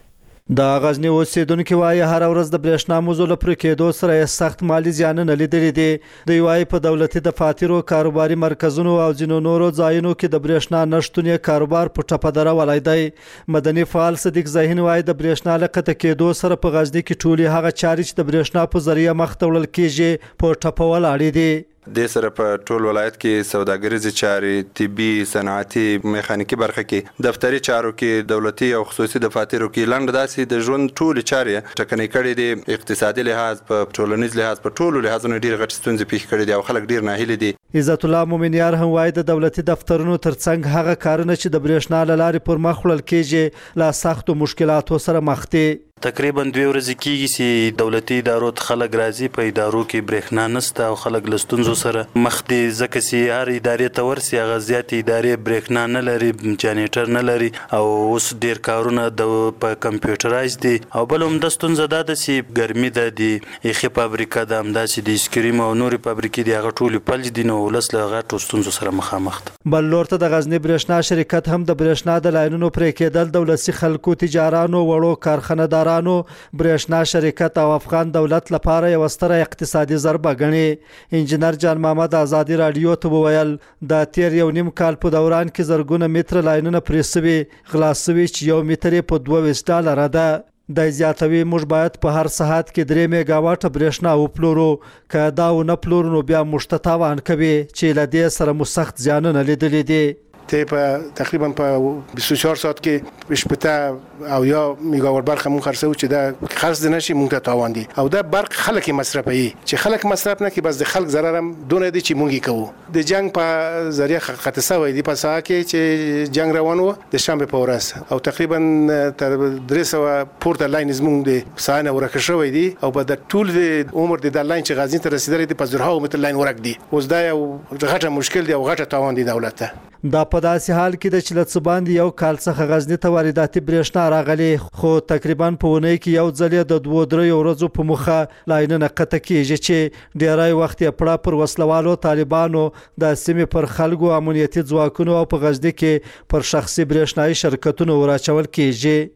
د غزنی اوسیدونکو وايي هر ورځ د برېښنا موضوع لپاره کېدو سره سخت مالی زیانونه لیدلې دي. د وايي په دولتي دفاترو کاروباري مرکزونو او ځینو نورو ځایونو کې د برېښنا نشټون کاروبار په ټپه درولای دی. مدني فعال صدیق ذهین وايي د برېښنا لقطه کېدو سره په غزنی کې ټولي هغه چارې چې د برېښنا په ذریعہ مخ ته وړل کېږي په ټپه ولاړې دي. د سره په ټول ولایت کې سوداګریزي چارې، طبي، صنعتي، میخانیکي برخه کې، دفتري چارو کې، دولتي او خصوصي دفاترو کې لاندې داسې د ژوند ټول چارې ټکنۍ کړې دي. اقتصادي لحاظ په ټولنیز لحاظ په ټولو لحاظونو ډېر غټ ستونزې پیښ کړې دي او خلک ډېر ناهیلي دي. عزت الله مومنیار هم وايي د دولتي دفترونو ترڅنګ هغه کارونه چې د برېښنا لارې پر مخ وړل کېږي لا سختو مشکلاتو سره مخ دي. تقریبا 2 ورځې کېږي چې دولتي ادارو ته خلک راځي، په ادارو کې برېښنا نشته او خلک له ستونزو سره مخ دي ځکه چې هر ادارې ته ورسي هغه زیاتې ادارې برېښنا نه لري، جنریټر نه لري او اوس ډېر کارونه په کمپیوټرایز دي. او بل همدا ستونزه دا ده چې ګرمي ده، د ایښې فابریکه ده، همداسې د ایسکریم او نورې فابریکې دي هغه ټولې فلج دي، نو ولس له غټو ستونزو سره مخامخ ده. بل لور ته د غزنی برېښنا شرکت هم د برېښنا د لاینونو پرې کېدل د ولسي خلکو، تجارانو، وړو کارخانه‌دارانو، برېښنا شرکت او افغان دولت لپاره یو ستره اقتصادي ضربه ګڼي. انجنیر جان محمد ازادي رادیو ته وویل د تیر یو نیم کال په دوران کې زرګونه متر لاینونه پرې سوي، غلا سوي چې یو متر په $22 ده. د زیاتوي موږ باید په هر ساعت کې 3 میگا واټ برېښنا وپلورو، که دا ونه پلورو نو بیا موږ ته تاوان کوي چې له دې سره مو سخت زیانونه لیدلې دي. ته په تقریبا په 24 ساعت کې شپته او یا میگاوات برق مون خرڅو چې دا خرڅ نشي مونږ ته تاوان دي او دا برق خلک مصرفي چې خلک مصرف نه کوي بس د خلک ضرر هم دونه دي چې مونږ کوو. د جنگ په ذریعہ خطسه وي د پسا کې چې جنگ روانو د شنبه په ورځ او تقریبا تر 300 پورته لاین زمونږ د ساينه ورکه شوې دي او په د ټول د عمر د لاین چې غزنی ته رسیدلې دي په زرهاو متر لاین ورک دي. اوس دا یو غټه مشکل دی او غټه تاوان دی دولت ته. دا په داسې حال کې د چلت باندې یو کال څخه غزنی ته وارداتي برېښنا راغلي، خو تقریبا په ونې کې یو ځل د 2-3 ورځو په مخه لاینونه قطع کېږي چې ډیری وخت یې پړه پر وسلوالو، طالبانو، د سیمې پر خلکو، امنیتي ځواکونو او په غزنی کې پر شخصي برېښنایي شرکتونو وراچول کېږي.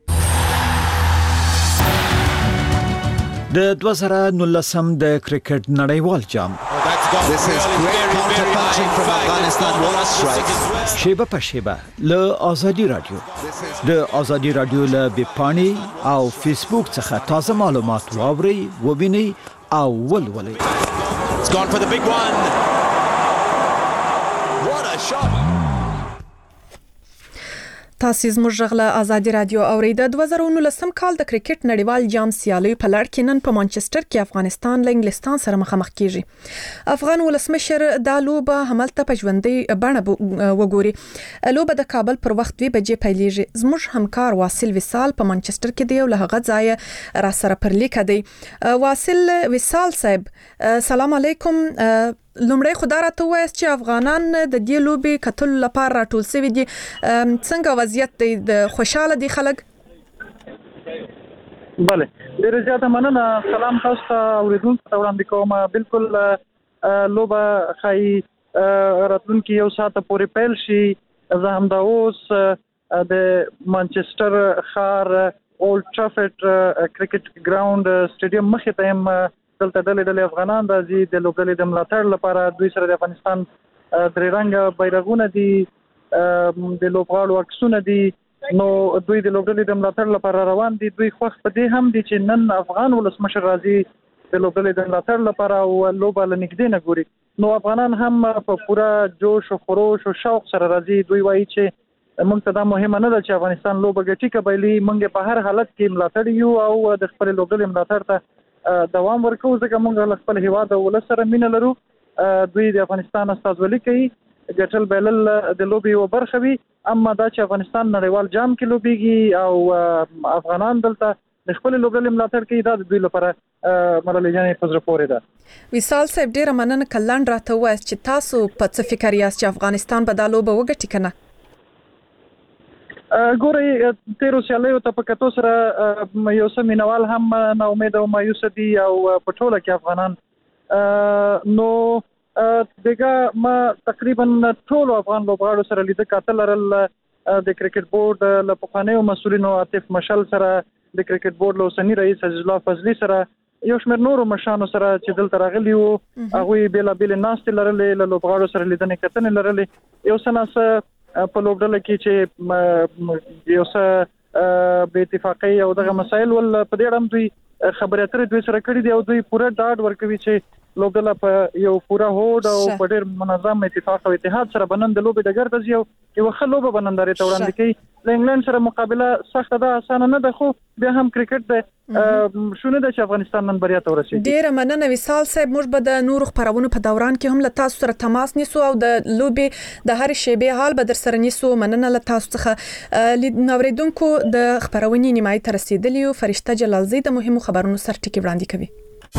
د 2019 د کرکټ نړیوال جام This is great counter-punching from Afghanistan. What a strike. شیبه په شیبه له آزادي رادیو د آزادي رادیو له ویبپاڼې او فیسبوک څخه تازه معلومات واورئ، ووینئ او ولولئ. It's gone for the big one. What a shot. تاسو زموږ غږ ازادي رادیو اوري. د 2019 کال د کرکټ نړیوال جام سیالي په لړ کې نن په مانچستر کې افغانستان له انګلستان سره مخامخ کیږي. افغان ولسمشر د لوبه هملته په ژوندۍ بڼه وګوري. لوبه د کابل پر وخت 2 بجې پیلېږي. زموږ همکار واصل وصال په مانچستر کې دی او له هغه ځای را سره پر لیک دی. واصل وصال صاحب سلام علیکم. لومړی خو دا راته وایي چې افغانان د دې لوبې کتلو لپاره راټول شوي دي، څنګه وضعیت دی؟ د خوشاله دي خلک؟ بله ډېره زیاته مننه. سلام تاسو ته اورېدونکو ته وړاندې کوم. بالکل لوبه ښایي راتلونکي یو ساعت پورې پیل شي. زه همدا اوس د مانچستر ښار اولډ ټرافورډ کرکټ ګراوند سټیډیم مخې ته یم. دلته ډلې افغانان راځي د لوبډلې د ملاتړ لپاره. دوی سره د افغانستان درې رنګه بیرغونه دي، د لوبغاړو عکسونه دي، نو دوی د لوبډلې د ملاتړ لپاره روان دي. دوی خوښ په دې هم دي چې نن افغان ولسمشر راځي د لوبډلې د ملاتړ لپاره او لوبه له نږدې نه ګوري. نو افغانان هم په پوره جوش او خروش او شوق سره راځي. دوی وایي چې موږ ته دا مهمه نه ده چې افغانستان لوبه ګټي کبایلی، موږ په هر حالت کې ملاتړ یو او د خپل لوبډلې ملاتړ ته دوام ورکوو، ځکه موږ له خپل هیواد او ولس سره مینه لرو. دوی د افغانستان استازولي کوي، ګټل بایلل د لوبې یوه برخه وي، اما دا چې افغانستان نړیوال جام کې لوبېږي او افغانان دلته د خپل لوبډلې ملاتړ کوي، دا د دوی لپاره ملالۍ جانې په زړه پورې ده. وصال صاحب ډېره مننه. کلن راته ووایاست چې تاسو په څه فکر یاست چې افغانستان به دا لوبه وګټي که نه؟ ګورئ، تیرو سیالیو ته په کتو سره یو څه مینوال هم ناامیده او مایوسه دي او په ټوله کې افغانان نو دغه ما تقریبا ټولو افغان لوبغاړو سره لیده کاته لرل. د کرکټ بورډ له پخوانیو مسؤلینو عاطف مشل سره، د کرکټ بورډ له اوسني رئیس عزیز الله فضلي سره، یو شمېر نورو مشانو سره چې دلته راغلي وو، هغوی بېلابېلې ناستې لرلې، له لوبغاړو سره لیدنې کتنې لرلې. یو څه ناڅه په لوبډله کې چې یو څه بې اتفاقۍ او دغه مسایل ول، په دې اړه دوی خبرې اترې دوی سره کړي دي او دوی پوره ډاډ ورکوي چې لوبډله په یو پوره هوډ او په ډېر منظم اتفاق او اتحاد سره به نن د لوبې ډګر ته ځي او یوه ښه لوبه به نندارې ته وړاندې کوي. له انګلند سره مقابله سخته ده، اسانه نه ده، خو بیا هم کرکټ دی، شونه ده چې افغانستان نن بریا ته ورسېږي. ډېره مننه وصال صاحب. موږ به د نورو خپرونو په دوران کې هم له تاسو سره تماس نیسو او د لوبې د هرې شیبې حال به در سره نیسو. مننه له تاسو څخه. اوریدونکو د خپرونې نیمایي ته رسېدلي یو. فرشته جلالزی د مهمو خبرونو سر ټکي وړاندې کوي.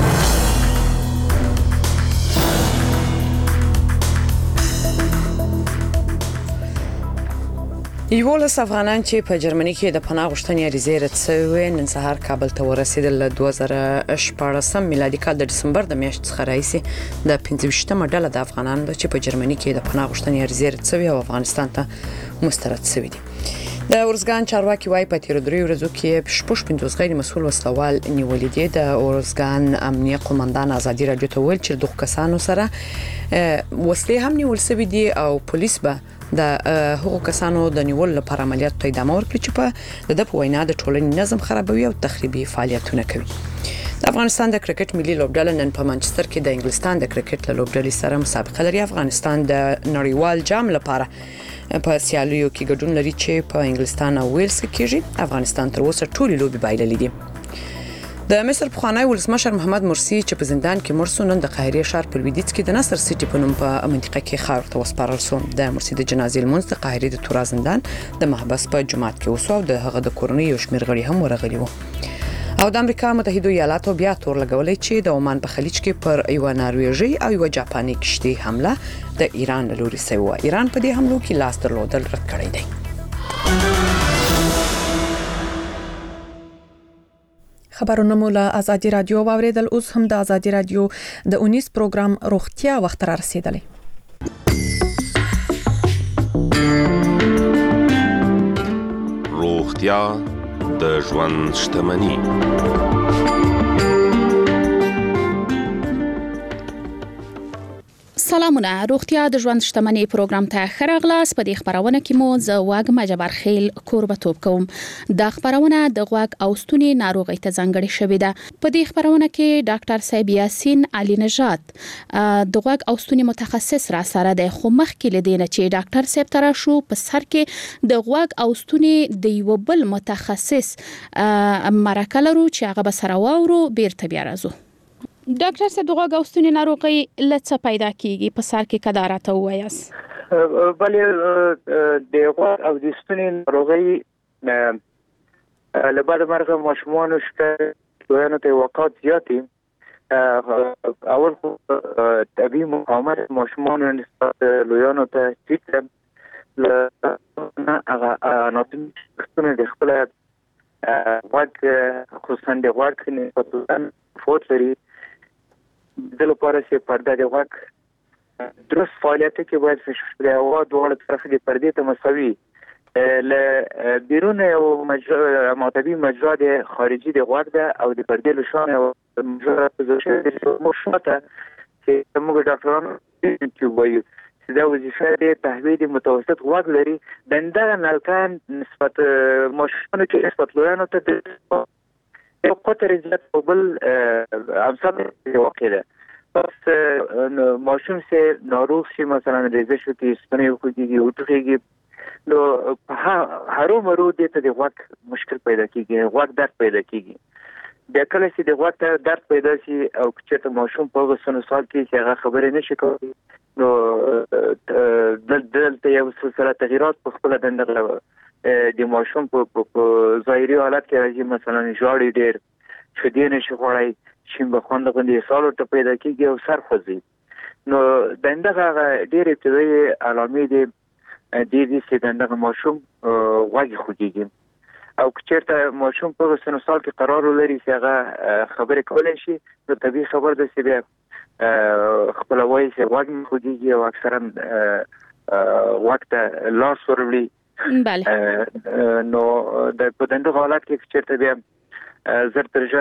یولس افغانان چې په جرمني کې د پناه غوښتنې عریضې رد شوې نن سهار کابل ته ورسېدل. له 2014 میلادي کال د ډسمبر د میاشتې څخه راهیسې د 25مه ډله د افغانانو چې په جرمني کې د پناه غوښتنې عریضې رد شوې او افغانستان ته مسترد شوي دي. د اورزګان چارواکي وايي په تیر 3 ورځو کې 50 غیر مسؤل وسلوال نیولې دي. د اورزګان امنیه قومندان ازادي راډیو ته ویل چې دغه کسانو سره وسلې هم نیول شوې دي او پولیس به د هغو کسانو د نیول لپاره عملیات ته ادامه ورکړي چې په د وینا د ټولنې نظم خرابوي او تخریبي فعالیتونه کوي. د افغانستان د کرکټ ملي لوبډله نن په مانچستر کې د انګلستان د کرکټ لوبډلې سره مسابقه لري. افغانستان د نړیوال جام لپاره په سیالیو کې ګډون لري چې په انګلستان او ویلز کې کیږي. افغانستان تر اوسه ټولې لوبې بایللې دي. د مصر پخوانی ولسمشر محمد مرسی چې په زندان کې مړ شو، نن د قاهرې ښار په لویدیځ کې د نصر سیټي په نوم په منطقه کې خاور ته وسپارل شو. د مرسی د جنازې لمونځ د قاهرې د تورا زندان د محبس په جومات کې وشو او د هغه د کورنۍ یو شمېر غړي هم ورغلي وو. او د امریکا متحده ایالاتو بیا تور لګولې چې د عمان په خلیج کې پر یو نارویژي او یو جاپاني کشتۍ حمله د ایران له لوري شوې و. ایران په دې حملو کې لاس درلودل رد کړی دی. خبرونه مو له ازادي رادیو واوریدل. اوس هم د ازادي رادیو د 19 پروګرام روغتیا وخت را رسیدلی. روغتیا د ژوند شتمني. سلامونه، روغتیا د ژوند شتمني پروګرام ته ښه راغلاست. په دې خبرونه کې مو زه واګم جبار خیل کوربتوب کوم. د خبرونه د غوږ او ستوني ناروغي ته ځانګړې شوې ده. په دې خبرونه کې ډاکټر صاحب یاسین علي نژاد د غوږ او ستوني متخصص را سره ده. خو مخکې لدینه چې ډاکټر صاحب تر شو په سر کې د غوږ او ستوني د یو بل متخصص مرکه لرو چې هغه به سره واورو. بیرته بیا راځو. ډاکټر صاحب د غوږ او ستوني ناروغي لڅ پیدا کیږي په سر کې کدارته وایاست؟ بلې د غوږ او د ستوني ناروغي له بعد مرګ ماشومان شته دویانو ته وقات زیاتی. اول خو طبیعي مقاومت ماشومان نسبت لویانو ته ټیټ ل هغه اناتومي د خپل غوږ خصوصا د غوږ نسبت فوت لري. د لپاره چې پرده د غوږ درست فعالیت کې باید د هوا دواړه طرف د پردې ته مساوي له بیرون یو معتبي مجرا د خارجي د غوږ ده او د پردې له شان یو مجرا پوزیشن مشابه چې موږ ډاکټرانو چې وایو چې دا وظیفه د تهوید متوسط غوږ لري. دنده نلکان نسبت ماشومان کې نسبت لویانو ته یو قطر زیات په بل امثال واقع ده. پس ماشوم سه ناروغ شي مثلا ریزش وکړي ستنې وکړي او ټوخیږي نو هرو مرو دې ته د غوږ مشکل پیدا کیږي غوږ درد پیدا کیږي بیا کله چې د غوږ ته درد پیدا شي او چې ماشوم په وسونو سال کې چې هغه خبرې نشي کوي نو دلته یو سلسله تغیرات په خپل دنده د ماشوم په ظاهري حالت کې راځي مثلا جوړې ډېر شدې نشي خوړای شین بخوند غوندې سالو ته پیدا کیږي او سر خوځي نو دنده ډېر ابتدایي علامې دي چې دنده ماشوم غوږ خوږي او چیرته ماشوم په سن سال کې قرار لري چې هغه خبرې کولای شي نو طبيعي خبر ده چې بیا خپل وایي چې غوږ خوږي او اکثرا وخت لاس ورولي بله نو د پدنده حالت کې چیرته بیا زر درجه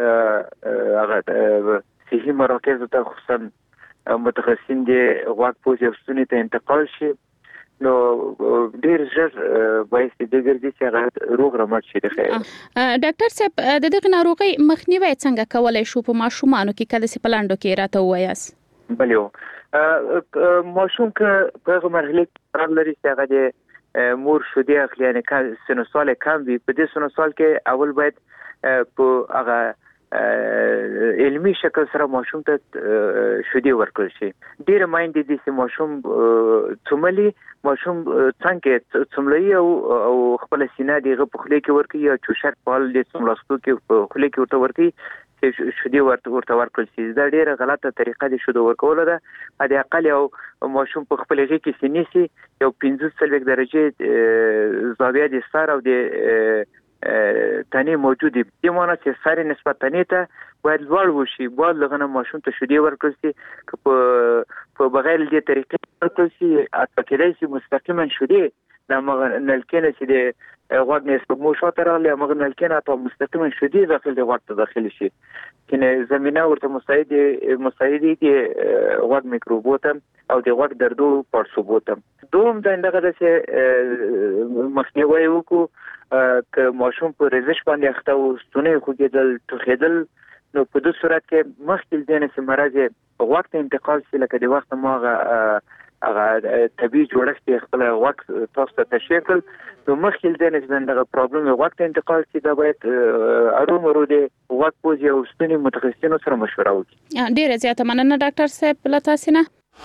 هغه صحي مراکز ته خصوصا متخصصین دي غوږ پوزې او ستوني ته انتقال شي نو ډیر ژر وایي چې د ګرځي چې هغه روغ رمټ شي د خیر ډاکټر صاحب د دغه ناروغي مخنیوي څنګه کولای شو په ماشومانو کې کله چې پلاندو کې راته وایاس بلیو ماشوم که په هغه مرحله کې لري چې هغه د مور شودي اخلي یعنی سن سال کم وي په دې سن سال کې اول باید په هغه علمي شکل سره ماشوم ته شودي ورکړل شي ډیر مایند دي چې ماشوم څوملي ماشوم څنګه څوملي او خپل سینه دیغه په خله کې ورکړي یا چوشک پال دي څوملستو کې په خله کې ورته ورکړي چې شودي ورته ورکړل شي دا ډیره غلطه طریقه دي شودي ورکول ده د اقل یو ماشوم په خپل غي کې سینې یو 15 درجه زاویه د سر او د تنه موجود دي د معنی چې ساري نسبت تنه ته باید لوړ وشي باید لغنه ماشوم ته شودي ورکړل شي په بغیر دې طریقې ورکړل شي اته کې مستقیما شودي د نلکنه چې د غوږ نسبت مو شاته راغلی موږ نلکنه ته مستقیما شودي داخل د غوږ ته داخل شي کنه زمينه ورته مساعدي دي غوږ میکروبوت او د غوږ دردو پړسوبوت دوم دغه د مخنیوي وکړو که ماشوم په ریزش باندې اخته او ستونی خوګیدل ټوخیدل نو په دې صورت کې مخکې دنه چې مرض وخت انتقال شي لکه د وخت ماغه هغه طبيعي جوړښت خپل وخت تاسو ته تشکیل نو مخکې دنه چې دغه پرابلم وخت انتقال شي دا باید ارومرو د وخت پوزي او ستونی متخصصینو سره مشوره وکړي ډیره زیاته مننه ډاکټر صاحب لتاسینه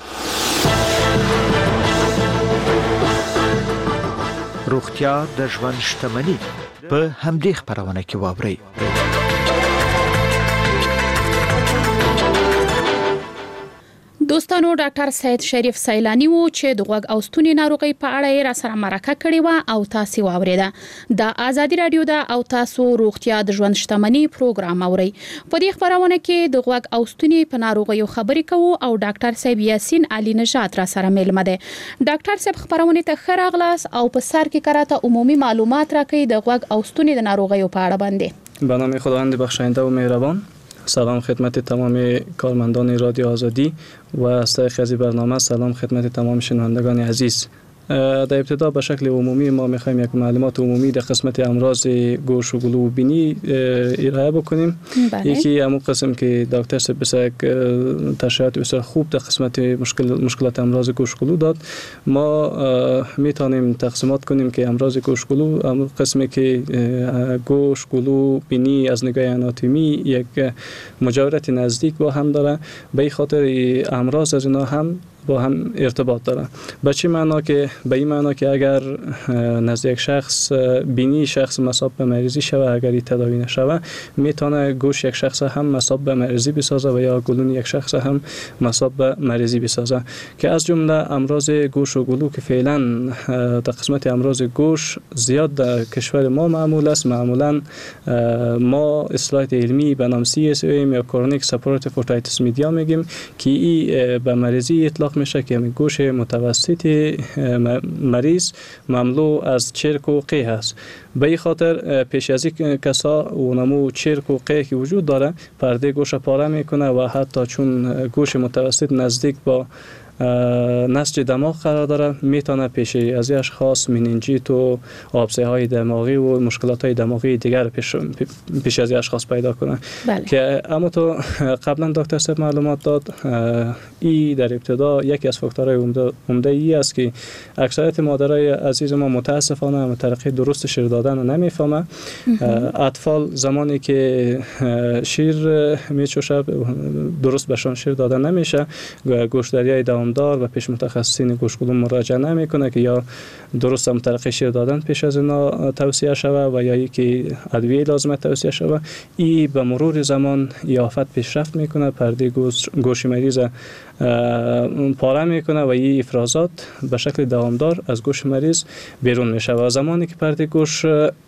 روغتیا د ژوند شتمني په همدې خبرونه کې واوري دوستانو ډاکټر سید شریف سیلانی وو چې د غوږ او ستوني ناروغي په اړه یې را سره مرکه کړې و او تاسو واوریده د ازادي رادیو دا او تاسو روغتیا د ژوند شتمني پروګرام اوري په دې خبرونه کې د غوږ او ستوني په ناروغیو خبرې کوو او ډاکټر صاحب یاسین علي نژاد را سره ملمه ده ډاکټر صاحب خبرونه ته خراغلاس او په سر کې کراته عمومي معلومات راکړي د غوږ او ستوني د ناروغیو په اړه باندې به نام خداوند بخشاینده و مهربان سلام خدمت تمام کارمندان رادیو آزادی و استایخ برنامه سلام خدمت تمام شنوندگان عزیز در ابتدا به شکل عمومی ما میخوایم یک معلومات عمومی در قسمت امراض گوش و گلو و بینی ارائه بکنیم. یکی همون قسم که دکتر صاحب بسیار تشریحات بسیار خوب در قسمت مشکلات امراض گوش و گلو داد. ما میتونیم تقسیمات کنیم که امراض گوش و گلو همون قسمی که گوش گلو بینی از نگاه آناتومی یک مجاورت نزدیک با هم داره. به این خاطر امراض از اینا هم با هم ارتباط داره. به چه معنا که به این معنا که اگر نزد یک شخص بینی شخص مصاب به مریضی شوه، اگر این تداوی نشوه، میتونه گوش یک شخص هم مصاب به مریضی بسازه و یا گلون یک شخص هم مصاب به مریضی بسازه. که از جمله امراض گوش و گلو که فعلا در قسمت امراض گوش زیاد در کشور ما معمول است. معمولا ما اصطلاح علمی به نام CSOM یا کرونیک سپورتیو اوتایتیس میدیا میگیم که این به مریضی اطلاق میشه که گوش متوسط مریض مملو از چرک و قی هست. به این خاطر پیش از این کسا و نمو چرک و قی که وجود داره پرده گوش پاره میکنه و حتی چون گوش متوسط نزدیک با نسج دماغ قرار داره، میتونه پیش از اشخاص مننجیت و آبسه های دماغی و مشکلات های دماغی دیگر پیش از اشخاص پیدا کنه. که اما تو قبلا دکتر صاحب معلومات داد، ای در ابتدا یکی از فاکتورهای عمده ای است که اکثریت مادرای عزیز ما متاسفانه طریقه درست شیر دادن رو نمیفهمه. اطفال زمانی که شیر میچوشه درست بهشون شیر دادن نمیشه، گوشتداری دامدار و پیش متخصصین گوشت‌گلو مراجعه نمیکنه که یا درست هم طریقه شیر دادن پیش از اینا توصیه شوه و یا که ادویه لازمه توصیه شوه. ای به مرور زمان آفت پیشرفت میکنه، پرده گوش مریض پاره میکنه و این افرازات به شکل دوامدار از گوش مریض بیرون میشه و زمانی که پرده گوش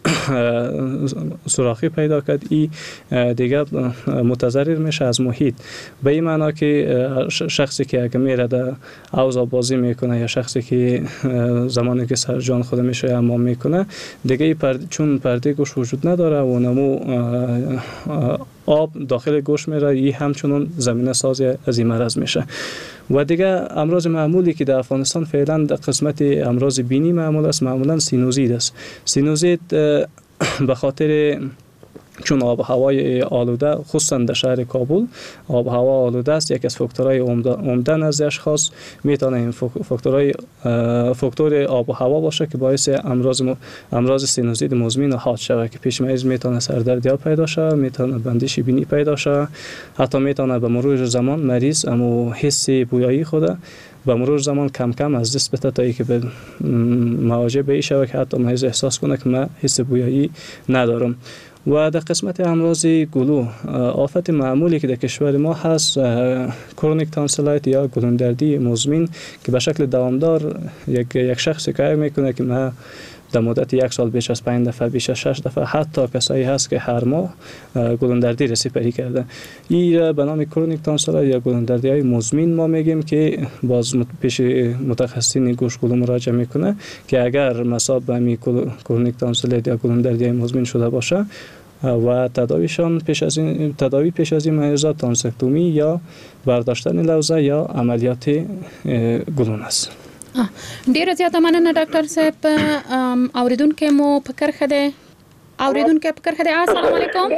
سوراخی پیدا کرد، این دیگه متضرر میشه از محیط. به این معنا که شخصی که اگه میره در حوض بازی میکنه یا شخصی که زمانی که سر جان خود میشه حمام میکنه، دیگه چون پرده گوش وجود نداره و نمو آب داخل گوش میره، این همچنان زمینه سازی از این مرض میشه. و دیگه امراض معمولی که در افغانستان فعلا در قسمت امراض بینی معمول است، معمولا سینوزیت است. سینوزیت به خاطر چون آب و هوای آلوده، خصوصا در شهر کابل آب و هوا آلوده است، یکی از فاکتورهای عمده نزد اشخاص میتونه این فاکتور آب و هوا باشه که باعث امراض سینوزیت مزمن حاد شود که پیش مریض میتونه سردردی پیدا شود، میتونه بندش بینی پیدا شود، حتی میتونه به مرور زمان مریض اما حس بویایی خود به مرور زمان کم کم از دست بده تا اینکه به مواجه به این شود که حتی مریض احساس کنه که من حس بویایی ندارم. و در قسمت امراض گلو، آفت معمولی که در کشور ما هست کرونیک تانسیلایت یا گلوندردی مزمن که به شکل دوامدار یک شخص کار میکنه که ما در مدت یک سال بیش از 5 دفعه، بیش از 6 دفعه، حتی کسایی هست که هر ماه گلوندردی رسیپری کرده. این به نام کرونیک تانسیلایت یا گلوندردی های مزمن ما میگیم که باز پیش متخصصین گوش گلو مراجعه میکنه که اگر مصاب به می کرونیک تانسیلایت یا گلوندردی های مزمن شده باشه و تداویشان پیش از این مریضات تانسکتومی یا برداشتن لوزه یا عملیات گلون است. ډیره زیاته مننه ډاکټر صاحب. اوریدونکو مو فکر خده السلام علیکم.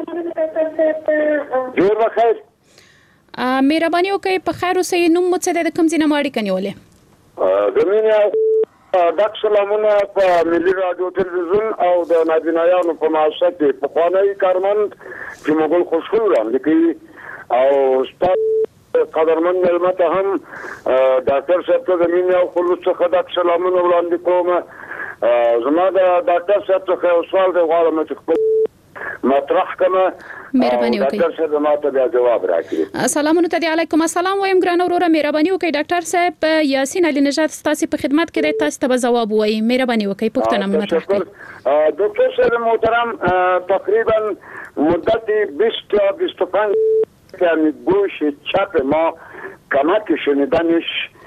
جوړ بخیر. مهرباني وکړئ په خیر اوسئ. نوم مو څه دی، د کوم ځای نه مو اړیکه نیولې؟ زمینه ډاکټر سلامونه په ملي رادیو تلویزیون او د نابینایانو په مؤسسه کې پخوانی کارمند چې مغول خوشحال وړاندې او استاد قدرمن ملمت هم ډاکټر صاحب ته زمینه او خلوص څخه ډاکټر سلامونه وړاندې کوم. زما د ډاکټر صاحب څخه یو سوال دی، غواړم چې مطرح کما مهرباني وکړئ. ډاکټر صاحب ما ته بیا جواب راکړي. سلامونه ته علیکم. السلام وایم ګران وروره، مهرباني وکړئ. ډاکټر صاحب یاسین علي نژاد ستاسو په خدمت کې دی، تاسو ته جواب وایي. مهرباني وکړئ پوښتنه مطرح کړئ. دکتر صاحب محترم، تقریبا مدت 20-25 یعنی گوش چپ ما کمک شنیدنش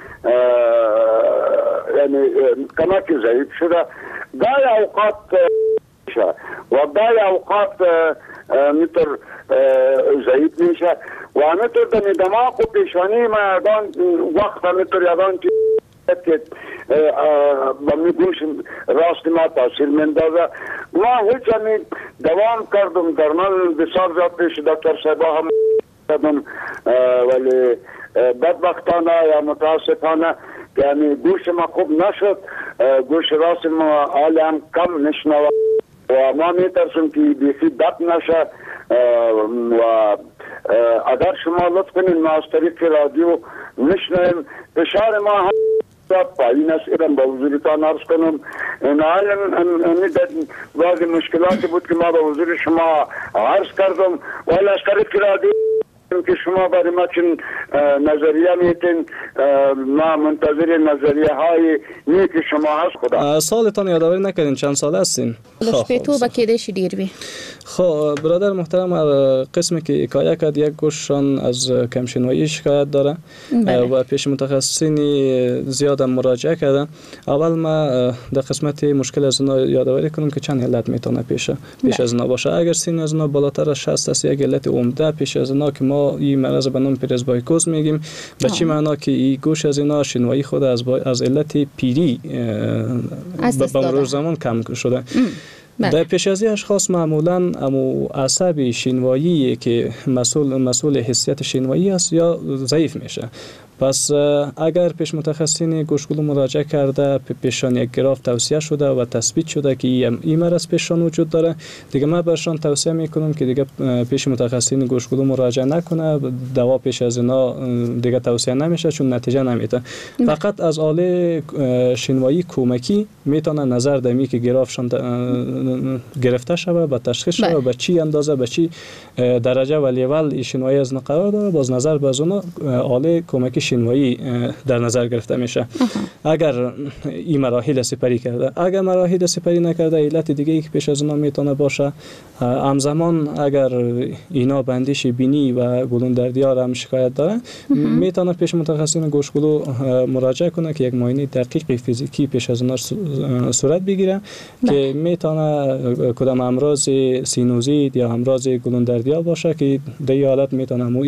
یعنی کمک ضعیف شده، گاهی اوقات و گاهی اوقات میتر ضعیف میشه و همینطور در دماغ و پیشانی مردان وقت همینطور یادان که با می گوش راست ما تاثیر مندازه. ما هیچ همی دوام کردم درمان بسیار زیاد پیش دکتر صاحبا هم کردم، ولی بدبختانه یا متاسفانه یعنی گوش ما خوب نشد، گوش راست ما حالی هم کم نشنوه و ما میترسیم که بیخی دب نشه و اگر شما لطف کنین ما از طریق رادیو نشنویم. فشار ما هم پایین است، ایران با حضورتان عرض کنم. نهایت بعضی مشکلاتی بود که ما با حضور شما عرض کردم ولی از طریق رادیو که شما برای ما چون نظریه میتین، ما منتظر نظریه های نیک شما هست. خدا سالتان یادآوری نکردین چند سال هستین؟ شپیتو بکیده شی دیر بی. خب برادر محترم، قسمی که حکایت کرد یک گوششان از کمشنوایی شکایت داره و پیش متخصصین زیاد مراجعه کردن. اول ما در قسمت مشکل از اینا یادآوری کنم که چند علت میتونه پیش از اینا باشه. اگر سین از اینا بالاتر از 60 است، یک علت عمده پیش از اینا که ما این مرض به نام پرزبایکوز باز میگیم به چی معنا که این گوش از اینا شنوایی خود از علت پیری به مرور زمان کم شده. در پیش از اشخاص معمولا امو عصب شنوایی که مسئول حسیت شنوایی است یا ضعیف میشه. پس اگر پیش متخصصین گوشگلو مراجعه کرده پیشان یک گراف توصیه شده و تثبیت شده که این مرض پیشان وجود داره، دیگه من برشان توصیه میکنم که دیگه پیش متخصصین گوشگلو مراجعه نکنه. دوا پیش از اینا دیگه توصیه نمیشه چون نتیجه نمیده. فقط از آله شنوایی کمکی میتونه نظر دمی که گرافشان گرفته شود و تشخیص شود به چی اندازه به چی درجه و لیول شنوایی از قرار داره، باز نظر به اون آله کمکی شنوایی در نظر گرفته میشه. اگر این مراحل سپری کرده، اگر مراحل سپری نکرده علت دیگه که پیش از اون میتونه باشه. همزمان اگر اینا بندش بینی و گلوندردی ها هم شکایت داره، میتونه پیش متخصصین گوشگلو مراجعه کنه که یک معاینه دقیق فیزیکی پیش از اون صورت بگیره که میتونه کدام امراض سینوزیت یا امراض گلوندردی ها باشه که در این حالت میتونه مو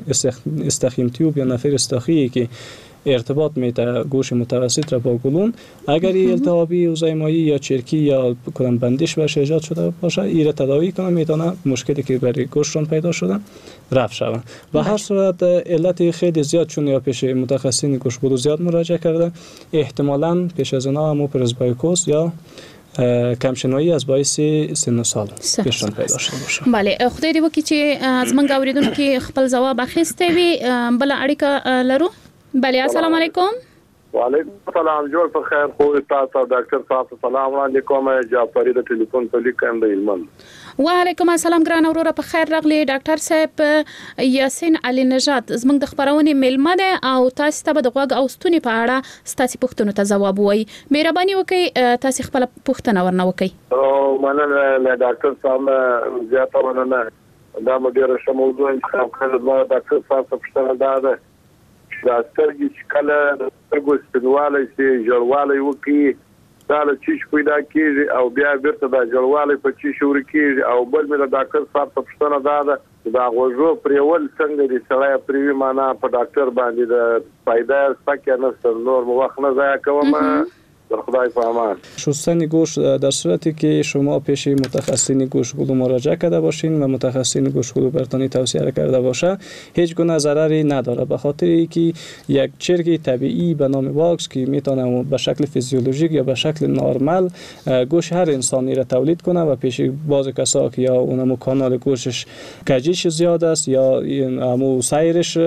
استخیم تیوب یا نفر استخی که ارتباط میده گوش متوسط را با گلون، اگر التهابی اوزایمایی یا چرکی یا کدام بندش برش ایجاد شده باشه، این تداوی کنه میتونه مشکلی که برای گوشتون پیدا شده رفع شود. و هر صورت علت خیلی زیاد چون یا پیش متخصصین گوشگلو زیاد مراجعه کرده، احتمالاً پیش از اینا همو پرزبایکوس یا کمشنوایی از باعث سن و سال پیشتون پیدا شده باشه. بله، خدای دې وکړي چې زمونږ اوریدونکو خپل جواب اخیسته وي. بل اړیکه لرو. بله، السلام علیکم. وعلیکم السلام. جوړ په خیر. خو تاسو ډاکټر صاحب سلام علیکم. جعفری د ټلیفون په لیکم د علم. وعلیکم السلام ګران اوروره، په خیر راغلی. ډاکټر صاحب یاسین علي نژاد زموږ د خبرونې میلمه ده او تاسو ته د غوږ او ستوني په اړه ستاسو پوښتنو ته جواب وایي. مهرباني وکړئ تاسو خپل پوښتنه ورنه وکړئ. او مننه ډاکټر صاحب، زیاته مننه. دا مو ډیره ښه موضوع انتخاب کړل. ما ډاکټر صاحب څه پوښتنه ده دا سترګې چې کله د سترګو سپینوالی سي ژړوالی وکړي، دا له چیش پیدا کېږي او بیا بیرته دا ژړوالی په چیش ورکېږي. او بل مې د ډاکټر صاحب څه پوښتنه ده دا غوږو پرېول څنګه دي سړی پرېوي، معنا په ډاکټر باندې د فایده شته که نشته. نور مو وخت نه ضایع کوم. در خدای په امان. شستن گوش در صورتی که شما پیش متخصصین گوشگلو مراجعه کرده باشین و متخصصین گوشگلو برتانی توصیه کرده باشه، هیچ گونه ضرری نداره، به خاطر اینکه یک چرک طبیعی به نام واکس که میتونه به شکل فیزیولوژیک یا به شکل نرمال گوش هر انسانی را تولید کنه و پیش بعض کسا که یا اونمو کانال گوشش کجیش زیاد است یا همو سیرش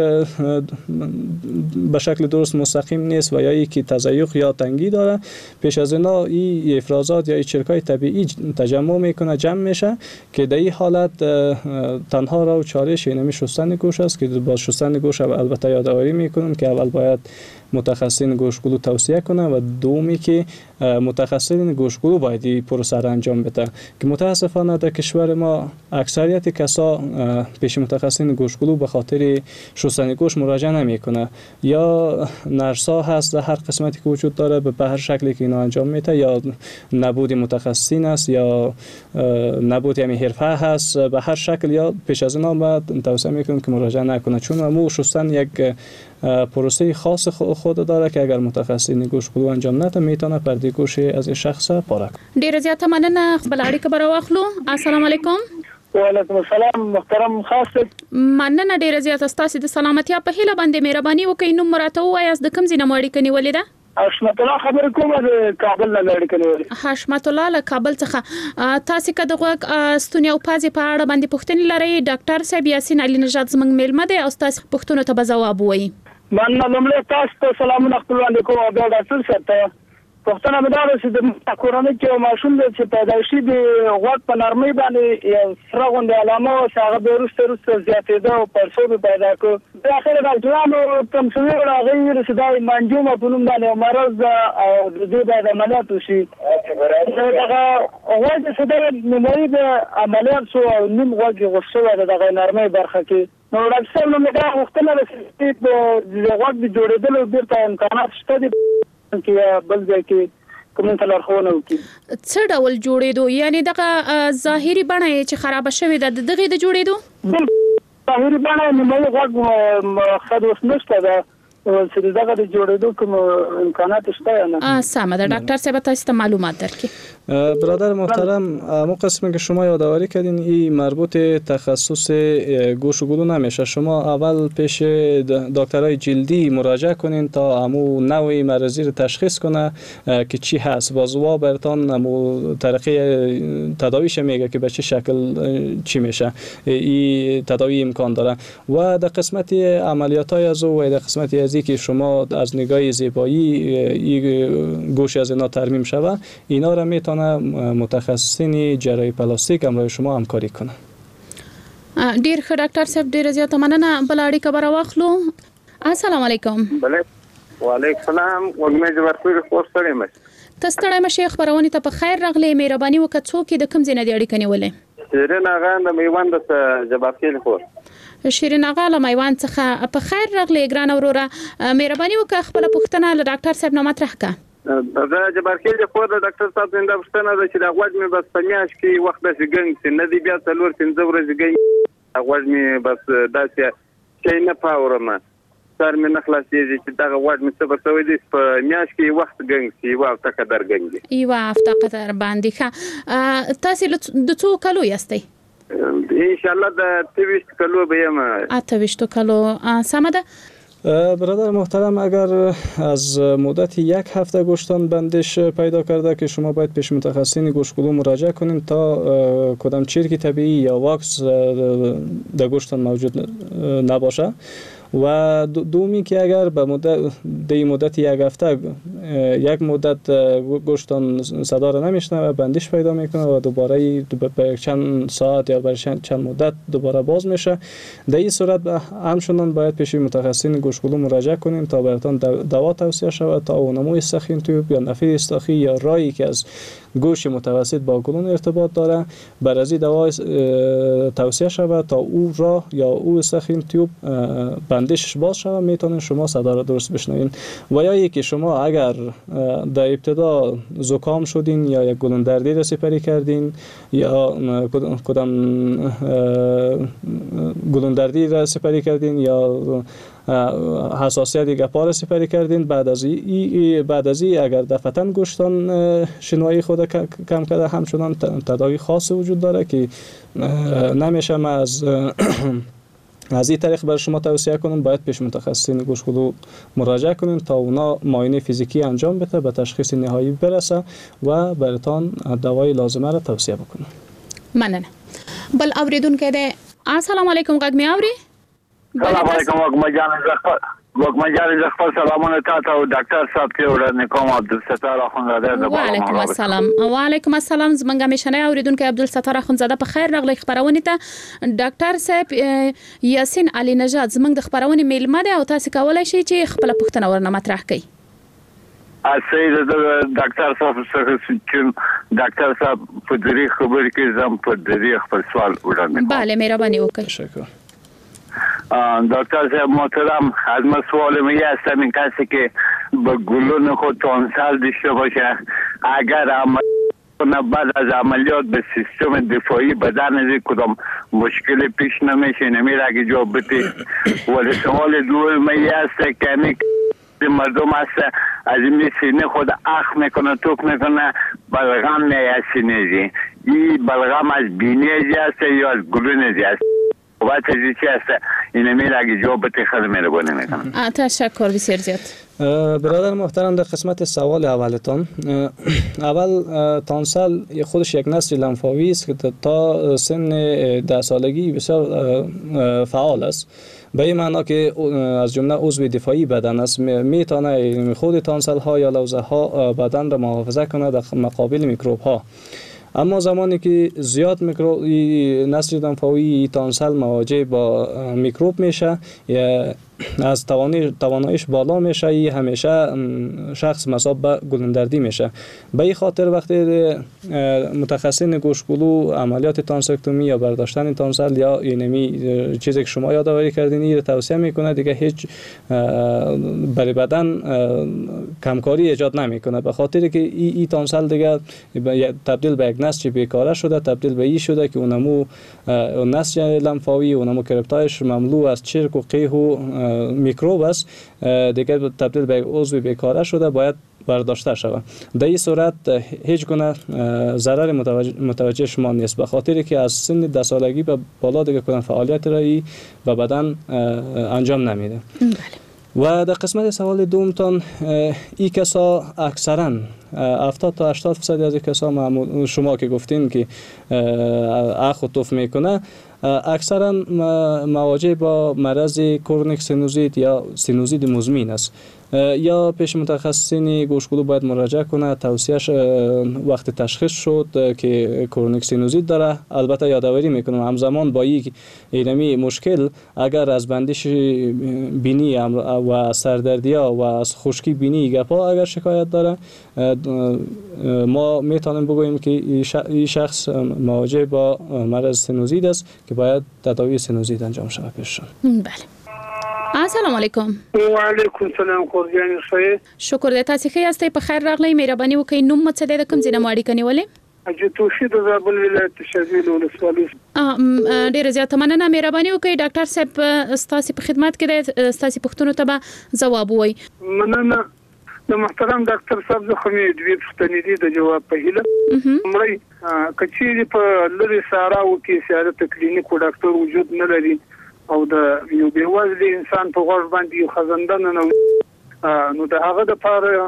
به شکل درست مستقیم نیست و یا اینکه تضیق یا تنگی داره، پیش از اینا این افرازات یا این چرکای طبیعی تجمع میکنه، جمع میشه که در این حالت تنها راه و چارهش اینمی شستن گوش است که با شستن گوش البته یادآوری میکنم که اول باید متخصصین گوشگلو توصیه کنه و دومی که متخصصین گوشگلو باید این پروسه را انجام بده که متاسفانه در کشور ما اکثریت کسا پیش متخصصین گوشگلو به خاطر شستن گوش مراجعه نمیکنه، یا نرسا هست در هر قسمتی که وجود داره به هر شکلی که اینا انجام میده، یا نبود متخصصین است یا نبود یعنی حرفه هست به هر شکل، یا پیش از اینا باید توصیه میکنم که مراجعه نکنه چون مو شستن یک پروسه خاص خود داره که اگر متخصصین گوشگلو انجام نده میتونه پرده گوش از این شخص پاره کنه. ډیره زیاته مننه. خپل اړیکه بر واخلو. السلام علیکم. وعلیکم السلام محترم خاص. مننه ډیره زیاته. ستاسو د سلامتیا په هیله باندې مهرباني وکړئ نو مراته وایاست د کوم ځای نه مو اړیکه نیولې ده؟ حشمت الله خبر کوم د کابل نه اړیکه نیولې. حشمت الله له کابل څخه. تاسو کده غوږ ستوني او پازي په اړه باندې پوښتنه لرئ. ډاکټر صاحب یاسین علي نژاد زموږ میلمه دی او تاسو پوښتنو ته به جواب وایي. من لمړی تاسو ته سلامونه خپل وړاندې کوم او بیا ډاکټر صاحب ته پوښتنه مې دا ده چې د کورنۍ کې ماشوم دی چې پیدایشي د غوږ په نرمۍ باندې یو سره غوندې علامه وه چې هغه بیا وروسته زیاتېده او پړسوب یې پیدا کړو. بالاخره ډاکټرانو تمثیلي کړه، هغوی ویل چې دا مانجومه په نوم باندې یو مرض ده او د دې باید عملیات وشي. دغه غوږ چې دی نیمایي د عملیات شو او نیم غوږ یې غوڅ شوی ده دغه نرمۍ برخه کې. نو ډاکټر صاحب نو مې دا غوښتنه ده چې د غوږ د جوړېدلو بیرته امکانات شته دي کې بل ځای کې کوم ته لارښوونه وکړي. څه ډول جوړېدو؟ یعنی دغه ظاهري بڼه چې خراب شوې ده دغه د جوړېدو ظاهري بڼه نیمه غوږ خد اوس نشته ده چې دغه د جوړېدو کوم امکانات شته نه. سمه ده دکتر صاحب تاسو ته معلومات درکړي. برادر محترم اما قسمی که شما یادآوری کردین این مربوط تخصص گوش و گلو نمیشه. شما اول پیش دکترای جلدی مراجعه کنین تا امو نوع مرضی رو تشخیص کنه که چی هست. بازوا برتان امو طریقه تداویش میگه که به چه شکل چی میشه. این تداوی امکان داره و در قسمت عملیات های از و در قسمت از که شما از نگاه زیبایی گوش از اینا ترمیم شوه، اینا را میتونه متخصصین جراحی پلاستیک همراه شما همکاری کنه. ډیر ښه ډاکټر صاحب ډیر زیاته مننه. بل اړیکه به راواخلو. السلام علیکم. بله وعلیکم السلام. وګمې ورکوي خو ستړی مې. تاسو ستړی مې خبرونه ته په خیر راغلی. مهرباني وکړه څوک د کوم ځای نه دی اړیکه نیولې؟ شیرین اغا د میوند څخه جبارخیل خور. شیرین اغا له میوند څخه په خیر راغلی ګران وروره. مهرباني وکړه خپل پوښتنه له ډاکټر صاحب نه مطرح کړه. دا جبارخیل خور د ډاکټر صاحب څنګه پوښتنه ده چې دا غوږ مې بس په میاش کې وخت د ګنګ چې نه دی بیا څلور 15 ورځې ګنګ غوږ مې بس داسې چې نه پاورم سر مې نه خلاصېږي چې دا غوږ مې څه بسوي دي په میاش کې وخت ګنګ سی وا تا قدر ګنګ دی ایوا افتا قدر باندې ښه. تاسو د څو کلو یاستئ؟ ان شاء الله د 23 کلو به یم. 28 کلو. سمه ده. برادر محترم اگر از مدت 1 هفته گوشتان بندش پیدا کرده که شما باید پیش متخصصین گوشگلو مراجعه کنین تا کدام چرک طبیعی یا واکس در گوشتان موجود نباشه و دومی که اگر به مدت 1 هفته یک مدت گوشتان صدا را نمیشنوه بندش پیدا میکنه و دوباره به چند ساعت یا به چند مدت دوباره باز میشه. در این صورت همچنان باید پیش متخصصین گوشگلو مراجعه کنین تا براتون دوا توصیه شود تا اونموی سخین توپ یا نفیر استاخی یا رایی که از گوش متوسط با گلون ارتباط داره بر از دوا توصیه شود تا او راه یا او سخین تیوب بندش باز شود میتونین شما صدا را درست بشنوین. و یا یکی شما اگر در ابتدا زکام شدین یا یک گلون دردی را سپری کردین یا کدام گلون دردی را سپری کردین یا حساسیت گپا را سپری کردین بعد از اگر دفعتاً گوشتان شنوایی خود کم کرده همچنان تداوی خاص وجود داره که نمیشه ما از این طریق بر شما توصیه کنم باید پیش متخصصین گوشگلو مراجعه کنین تا اونا معاینه فیزیکی انجام بده به تشخیص نهایی برسه و براتون دوای لازمه را توصیه بکنه. مننه. بل اوریدونکو ده السلام علیکم غږ می اوري؟ السلام علیکم وګمجان خپل سلامونه تاسو او ډاکټر صاحب ته وړاندې کوم عبدالستار اخونزاده د وعلیکم السلام. وعلیکم السلام. زمونږ مشنه اوریدونکو عبدالستار اخونزاده په خیر راغلی خبرونه ته. ډاکټر صاحب یاسین علي نژاد زمونږ د خبرونه میلمه ده او تاسو کولای شئ چې خپل پوښتنه ورنه مطرح کړئ. اسې د ډاکټر صاحب څخه چې ډاکټر صاحب په دې خبرې کې زم په دې خپل سوال وړاندې. بله مهرباني وکړئ. تشکر. دکتر صاحب محترم از ما سوال میگه هستم این کسی که به گلون خود تانسل داشته باشه اگر بعد از عملیات به سیستم دفاعی بدن از کدام مشکل پیش نمیشه نمیره اگه جواب بده. ولی سوال دوم میگه هست که مردم هست از این سینه خود اخ میکنه توک میکنه بلغم میگه سینه زی این بلغم از بینی زی هست یا از گلون زی هست وقت چی هست این میره اگه جواب بده خیلی مهربانی میکنم. تشکر بسیار زیاد. برادر محترم در قسمت سوال اولتان اول تانسل خودش یک نسل لنفاوی است که تا سن 10 سالگی بسیار فعال است به این معنا که از جمله عضو دفاعی بدن است میتونه خود تانسل ها یا لوزه ها بدن را محافظه کنه در مقابل میکروب ها. اما زمانی که زیاد میکروب نسل لنفاوی تانسل مواجه با میکروب میشه یا از تواناییش بالا میشه همیشه شخص مصاب به گلوندردی میشه. به این خاطر وقتی متخصصین گوشگلو عملیات تانسکتومی یا برداشتن تانسل یا اینمی چیزی که شما یادآوری کردین این توصیه میکنه دیگه هیچ برای بدن کمکاری ایجاد نمیکنه به خاطر که این تانسل دیگه تبدیل به یک یک نسج بیکاره شده تبدیل به این شده که اونمو نسج لمفاوی اونمو کرپتایش مملو از چرک و قیح و میکروب است، دیگه تبدیل به یک عضو بیکاره شده، باید برداشته شود. در این صورت هیچ گونه ضرر متوجه شما نیست، به خاطری که از سن 10 سالگی به بالا دیگه کدام فعالیت رایی و بدن انجام نمیده. و در قسمت سوال دومتان، این کسا اکثرا 70 تا 80% از این کسا شما که گفتین که اخ و توف میکنه، اکثرا مواجه با مرض کرونیک سینوزیت یا سینوزیت مزمن است. یا پیش متخصصین گوشت‌کلو باید مراجعه کنه. توصیهش وقت تشخیص شد که کرونیک سینوزیت داره. البته یادآوری میکنم همزمان با یک اینمی مشکل اگر از بندش بینی و سردردی‌ها و از خشکی بینی گپا اگر شکایت داره، ما میتونیم بگوییم که این شخص مواجه با مرض سینوزیت است که باید تداوی سینوزیت انجام شود پیششون. بله. السلام علیکم. و علیکم سلام قربان شوی. شکر دې تاسو ښه یاستئ، په خیر راغلی. مهرباني وکړئ نوم مو څه دی، د کوم ځای نه مو اړیکه نیولې؟ حاجي توحید د زابل ولایت شاذیل ولسوالۍ. ډیره زیاته مننه. مهرباني وکړئ ډاکټر صاحب ستاسو په خدمت کې دی، ستاسو پوښتنو ته به ځواب ووایي. مننه د محترم ډاکټر صاحب زه خو مې دوی پوښتنې دي د جواب په هیله. مړی کچېری په لری ساراو کې سیادت کلینیک او ډاکټر وجود نه لري او د یو بیوازلی انسان په غوږ باندې خزندنه نو د هغه د پاره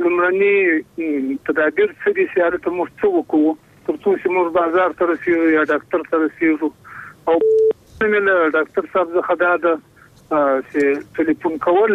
لمرني تدابیر څه دي سیادت مرڅو وکړو ترڅو چې موږ بازار ته رسیدو یا ډاکټر ته رسیدو او مې ډاکټر صاحب زه خدای د چې ټلیفون کول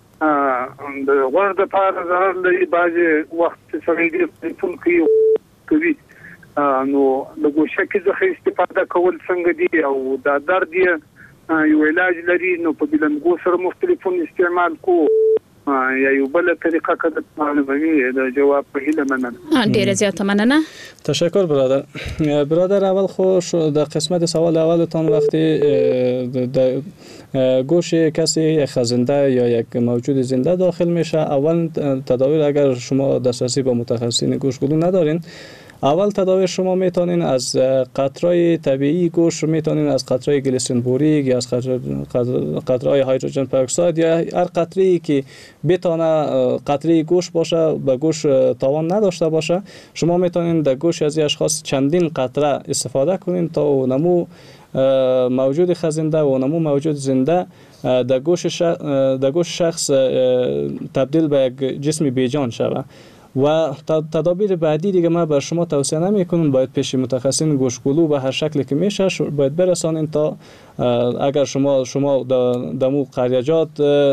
د غوږ د پاره زهر لري، بعضې وخت سړی ډېر ټلیفون کوي نو د ګوشه کې څخه استفاده کول څنګه دي او دا درد یې یو علاج لري، نو په بلنګو سره مختلفون استعمال کو یا یو بل طریقه کده معلوموي د جواب په هیله مننه. ډیره زیاته مننه. تشکر برادر. اول خو در قسمت سوال اولتان وقتی در گوش کسی خزنده یا یک موجود زنده داخل میشه، اول تداوی اگر شما دسترسی با متخصصین گوشت‌کلو ندارین، اول تداوی شما میتونین از قطرهای طبیعی گوشت، میتونین از قطرهای گلیسرین بوریک یا از قطرهای هیدروژن پراکساید یا هر قطره‌ای که بتونه قطره گوشت باشه به گوشت تاوان نداشته باشه، شما میتونین در گوشت از اشخاص چندین قطره استفاده کنین تا اونمو موجود خزنده و اونمو موجود زنده در گوشت شخص تبدیل به یک جسم بیجان شود. و تدابیر بعدی دیگه ما بر شما توصیه نمیکنم، باید پیش متخصصین گوشت‌کلو به هر شکلی که میشه باید برسانین تا اگر شما دمو قریجات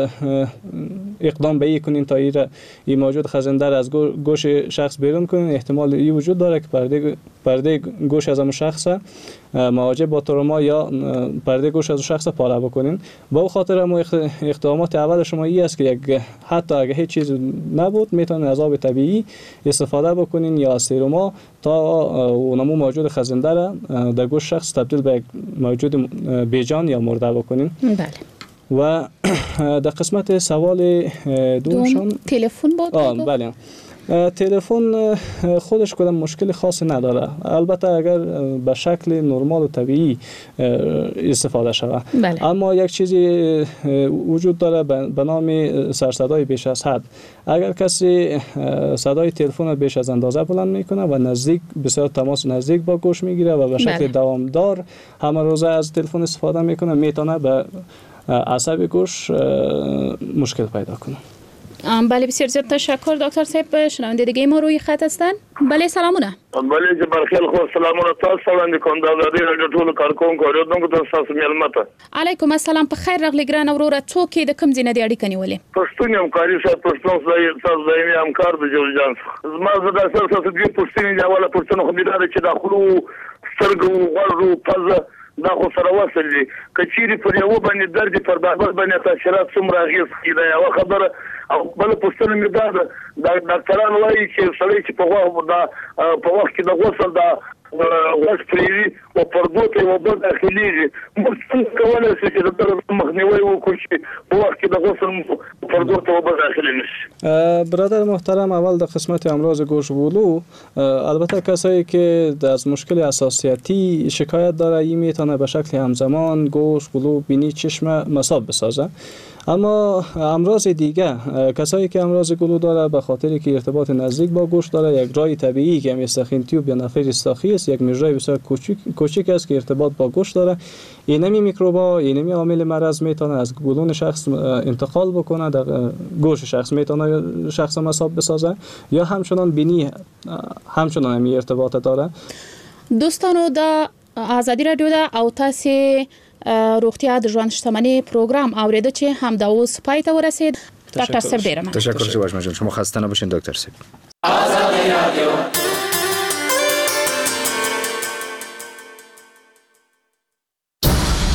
اقدام به این کنین تا این موجود خزنده از گوش شخص بیرون کنین، احتمال این وجود داره که پرده گوش از اون شخص مواجه با تروما یا پرده گوش از شخص پاره بکنین. با اون خاطر اقدامات اول شما این است که حتی اگه هیچ چیز نبود میتونین از آب طبیعی استفاده بکنین یا از سرما تا اونمو موجود خزنده را در گوش شخص تبدیل به موجود بیجان یا مرده بکنین. بله. و در قسمت سوال دومشان تلفن بود. بله. تلفن خودش کدام مشکل خاصی نداره، البته اگر به شکل نرمال و طبیعی استفاده شود. بله. اما یک چیزی وجود داره به نام سرصدای بیش از حد. اگر کسی صدای تلفن بیش از اندازه بلند میکنه و بسیار تماس نزدیک با گوش میگیره و به شکل دوامدار همه روزه از تلفن استفاده میکنه، میتونه به عصب گوش مشکل پیدا کنه. بله بسیار زیاد تشکر دکتر صاحب. شنونده دیگه ما روی خط هستن. بله سلامونه. بله جبر خیل خو سلامونه تاسو وړاندې کوم د رادیو ټول کارکونکو اوریدونکو تاسو ملمته. علیکم السلام. په خیر راغلی ګران اوروره. څوک د کوم ځای نه دی اړیکه نیولې؟ پښتون همکاري سره پښتون تاسو دایمي همکار د جوړجان زما زړه سره تاسو دې پښتني دی اوله پښتون خو میدار چې داخلو سترګو غوړو پزه دا خو سره وصل دي کچيري پر یو باندې درد پر بابل باندې تاثیرات څومره غیږ کیدا یو خبره او بل پښتون مې دا ډاکټران وایي چې سړی چې په وخت کې د غوسل دا غوښ پریوي او پردوته او د داخلي موږ څنګه کولای شو چې د مخنیوي وکړو چې په وخت کې د غوسل پردور ته به داخل نشي. برادر محترم، اول در قسمت امراض گوش ولو البته کسایی که از مشکل حساسیتی شکایت داره این میتونه به شکل همزمان گوش ولو بینی چشم مصاب بسازه. اما امراض دیگه کسایی که امراض گلو داره به خاطری که ارتباط نزدیک با گوش داره، یک رای طبیعی که استخین تیوب یا نفر استاخی است، یک مجرای بسیار کوچیک است که ارتباط با گوش داره. اینمی میکروبا، اینمی عامل مرض میتونه از گلون شخص انتقال بکنه در گوش شخص، میتونه شخص مصاب بسازه یا همچنان بینی همچنان همی ارتباط داره. دوستانو د آزادی رادیو دا او تاسو روغتیا د ژوند شتمنۍ پروگرام اوریده چې هم دا اوس پای ته ورسید. ډاکټر صاحب ډیره مننه. تشکر شما شما خسته نباشین دکتر صاحب. آزادی رادیو